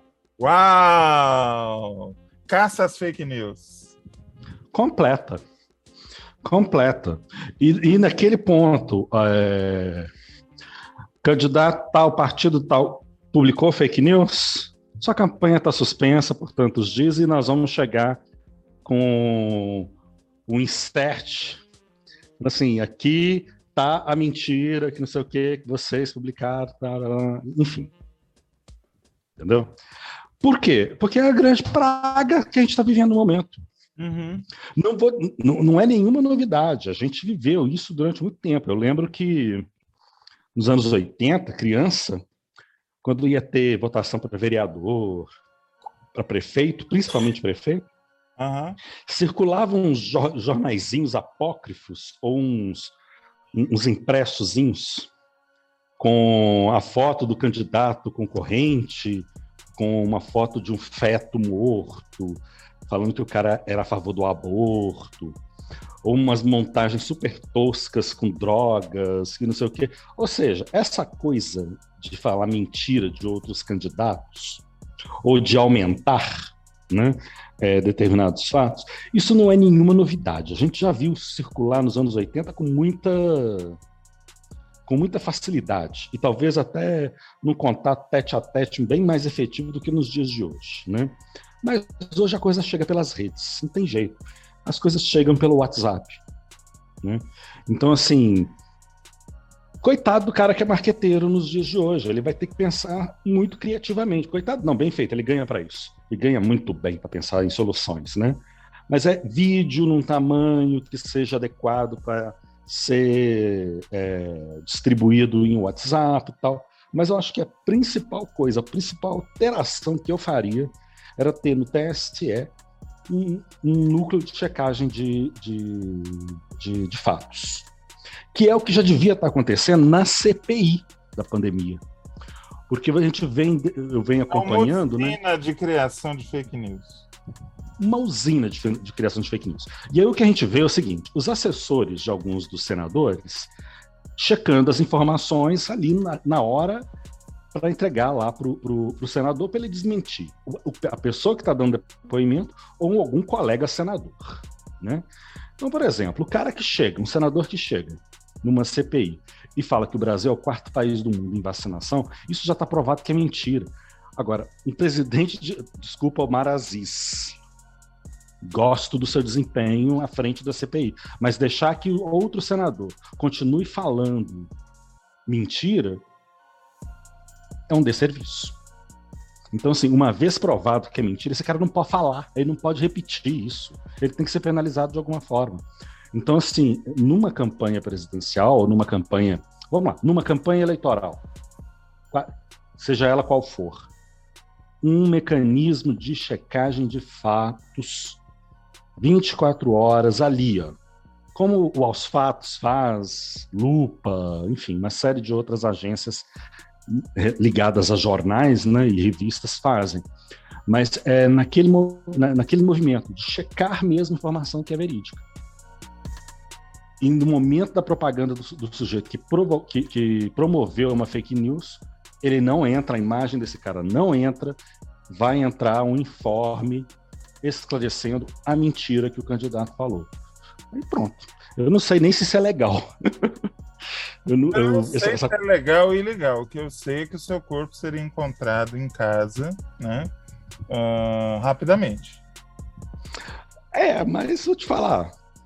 Uau! Caça às fake news. Completa. E naquele ponto, candidato tal, partido tal, publicou fake news, sua campanha está suspensa por tantos dias e nós vamos chegar com um insert, assim, aqui tá a mentira, que não sei o que vocês publicaram, enfim. Entendeu? Por quê? Porque é a grande praga que a gente está vivendo no momento. Uhum. Não é nenhuma novidade, a gente viveu isso durante muito tempo. Eu lembro que nos anos 80, criança, quando ia ter votação para vereador, para prefeito, principalmente prefeito, circulavam uns jornaizinhos apócrifos ou uns impressozinhos com a foto do candidato concorrente, com uma foto de um feto morto, falando que o cara era a favor do aborto, ou umas montagens super toscas com drogas, que não sei o quê. Ou seja, essa coisa de falar mentira de outros candidatos, ou de aumentar, né, determinados fatos, isso não é nenhuma novidade. A gente já viu circular nos anos 80 com muita facilidade, e talvez até num contato tete-a-tete bem mais efetivo do que nos dias de hoje, né? Mas hoje a coisa chega pelas redes, não tem jeito. As coisas chegam pelo WhatsApp, né? Então, assim, coitado do cara que é marqueteiro nos dias de hoje, ele vai ter que pensar muito criativamente. Coitado, não, bem feito, ele ganha para isso. Ele ganha muito bem para pensar em soluções, né? Mas é vídeo num tamanho que seja adequado para ser distribuído em WhatsApp e tal. Mas eu acho que a principal coisa, a principal alteração que eu faria era ter no TSE um núcleo de checagem de fatos, que é o que já devia estar acontecendo na CPI da pandemia. Porque eu venho acompanhando... Uma usina de criação de fake news. Uma usina de criação de fake news. E aí o que a gente vê é o seguinte, os assessores de alguns dos senadores checando as informações ali na hora para entregar lá para o senador para ele desmentir a pessoa que está dando depoimento ou algum colega senador, né? Então, por exemplo, um senador que chega numa CPI e fala que o Brasil é o 4º país do mundo em vacinação, isso já está provado que é mentira. Agora, um presidente, desculpa, Omar Aziz, gosto do seu desempenho à frente da CPI, mas deixar que outro senador continue falando mentira é um desserviço. Então, assim, uma vez provado que é mentira, esse cara não pode falar, ele não pode repetir isso, ele tem que ser penalizado de alguma forma. Então, assim, numa campanha presidencial, numa campanha eleitoral, seja ela qual for, um mecanismo de checagem de fatos 24 horas ali, ó. Como o Aos Fatos faz, Lupa, enfim, uma série de outras agências ligadas a jornais, né, e revistas fazem. Mas é naquele movimento de checar mesmo informação que é verídica. E no momento da propaganda do sujeito que promoveu uma fake news, ele não entra, a imagem desse cara não entra, vai entrar um informe esclarecendo a mentira que o candidato falou. Aí pronto. Eu não sei nem se isso é legal. Eu não sei se é legal e ilegal. O que eu sei é que o seu corpo seria encontrado em casa, né, rapidamente. Mas vou te falar.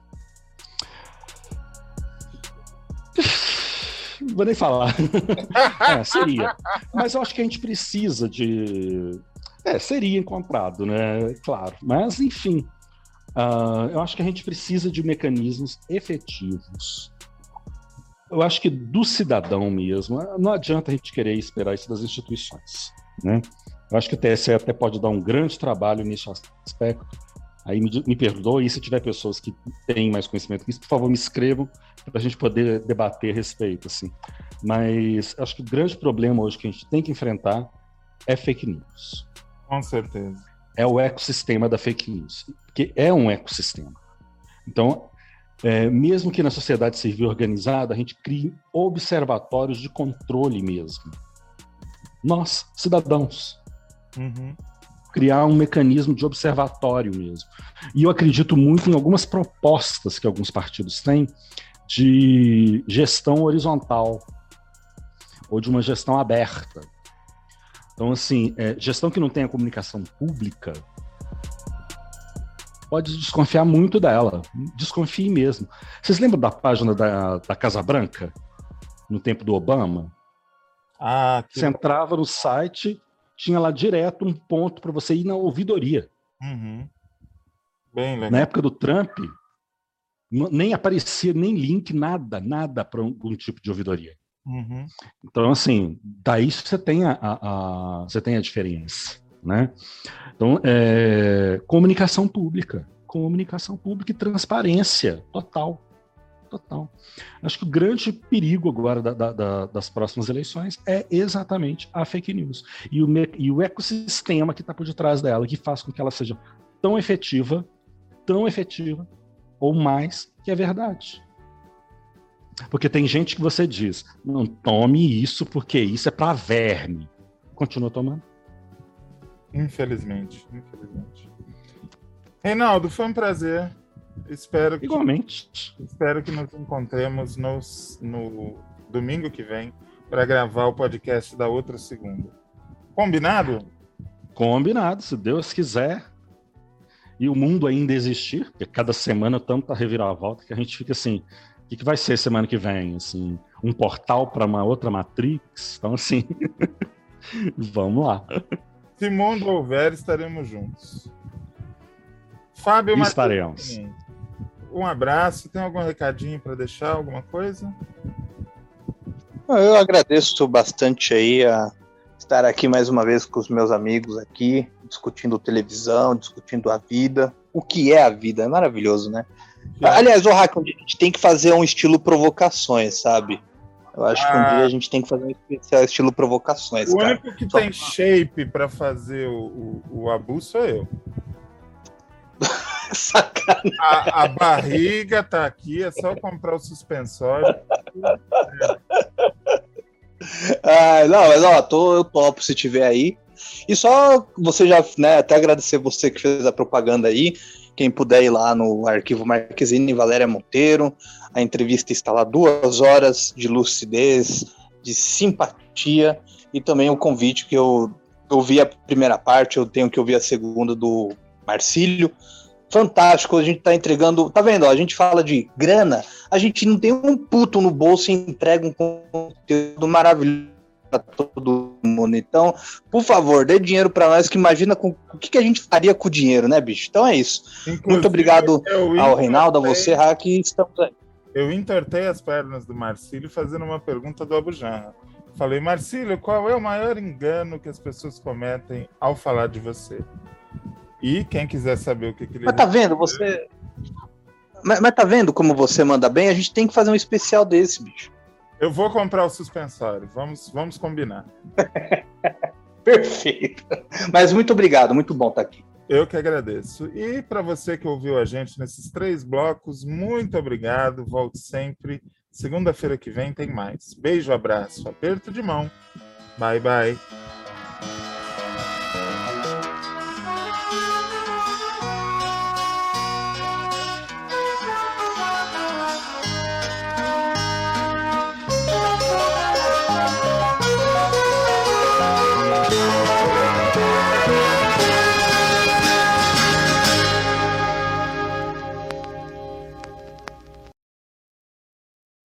Não vou nem falar. Seria. Mas eu acho que a gente precisa de... seria encontrado, né? Claro. Mas, enfim, eu acho que a gente precisa de mecanismos efetivos. Eu acho que do cidadão mesmo, não adianta a gente querer esperar isso das instituições, né? Eu acho que o TSE até pode dar um grande trabalho nesse aspecto. Aí me perdoe, se tiver pessoas que têm mais conhecimento que isso, por favor, me escrevam para a gente poder debater a respeito, assim. Mas acho que o grande problema hoje que a gente tem que enfrentar é fake news. Com certeza. É o ecossistema da fake news, porque é um ecossistema. Então, mesmo que na sociedade civil organizada, a gente crie observatórios de controle mesmo. Nós, cidadãos. Uhum. Criar um mecanismo de observatório mesmo. E eu acredito muito em algumas propostas que alguns partidos têm de gestão horizontal ou de uma gestão aberta. Então, assim, gestão que não tenha comunicação pública, pode desconfiar muito dela. Desconfie mesmo. Vocês lembram da página da Casa Branca, no tempo do Obama? Você entrava no site, tinha lá direto um ponto para você ir na ouvidoria. Uhum. Bem legal. Na época do Trump, nem aparecia nem link, nada para algum tipo de ouvidoria. Uhum. Então, assim, daí você tem você tem a diferença, né? Então, comunicação pública e transparência total. Acho que o grande perigo agora das próximas eleições é exatamente a fake news e o ecossistema que está por detrás dela, que faz com que ela seja tão efetiva ou mais que a verdade. Porque tem gente que você diz, não tome isso porque isso é para verme. Continua tomando. Infelizmente. Reinaldo, foi um prazer. Igualmente. Espero que nos encontremos no domingo que vem para gravar o podcast da outra segunda. Combinado? Combinado, se Deus quiser. E o mundo ainda existir, porque cada semana tanta reviravolta que a gente fica assim, o que vai ser semana que vem? Assim, um portal para uma outra Matrix? Então, assim, vamos lá. Se mundo houver, estaremos juntos. Fábio estaremos. Um abraço. Tem algum recadinho para deixar? Alguma coisa? Eu agradeço bastante aí a estar aqui mais uma vez com os meus amigos aqui, discutindo televisão, discutindo a vida. O que é a vida? É maravilhoso, né? Aliás, o Hack, a gente tem que fazer um estilo provocações, sabe? Eu acho que um dia a gente tem que fazer um especial estilo provocações, O cara. único que tem shape pra fazer o Abu sou eu. Sacanagem. A barriga tá aqui, é só comprar o suspensório. Não, mas ó, eu topo se tiver aí. E só você já, né, até agradecer você que fez a propaganda aí. Quem puder ir lá no Arquivo Marquezine, Valéria Monteiro. A entrevista está lá 2 horas de lucidez, de simpatia. E também o convite que eu vi a primeira parte, eu tenho que ouvir a segunda do Marcílio. Fantástico, a gente tá entregando, tá vendo, ó, a gente fala de grana, a gente não tem um puto no bolso e entrega um conteúdo maravilhoso pra todo mundo. Então, por favor, dê dinheiro pra nós, que imagina o que a gente faria com o dinheiro, né, bicho? Então é isso. Inclusive, muito obrigado ao Reinaldo, a você, Hack, estamos aí. Eu entortei as pernas do Marcílio fazendo uma pergunta do Abu Janra. Falei, Marcílio, qual é o maior engano que as pessoas cometem ao falar de você? E quem quiser saber o que ele... Mas tá vendo, você... Mas tá vendo como você manda bem? A gente tem que fazer um especial desse, bicho. Eu vou comprar o suspensório. Vamos combinar. Perfeito. Mas muito obrigado, muito bom estar aqui. Eu que agradeço. E para você que ouviu a gente nesses 3 blocos, muito obrigado. Volte sempre. Segunda-feira que vem tem mais. Beijo, abraço, aperto de mão. Bye, bye.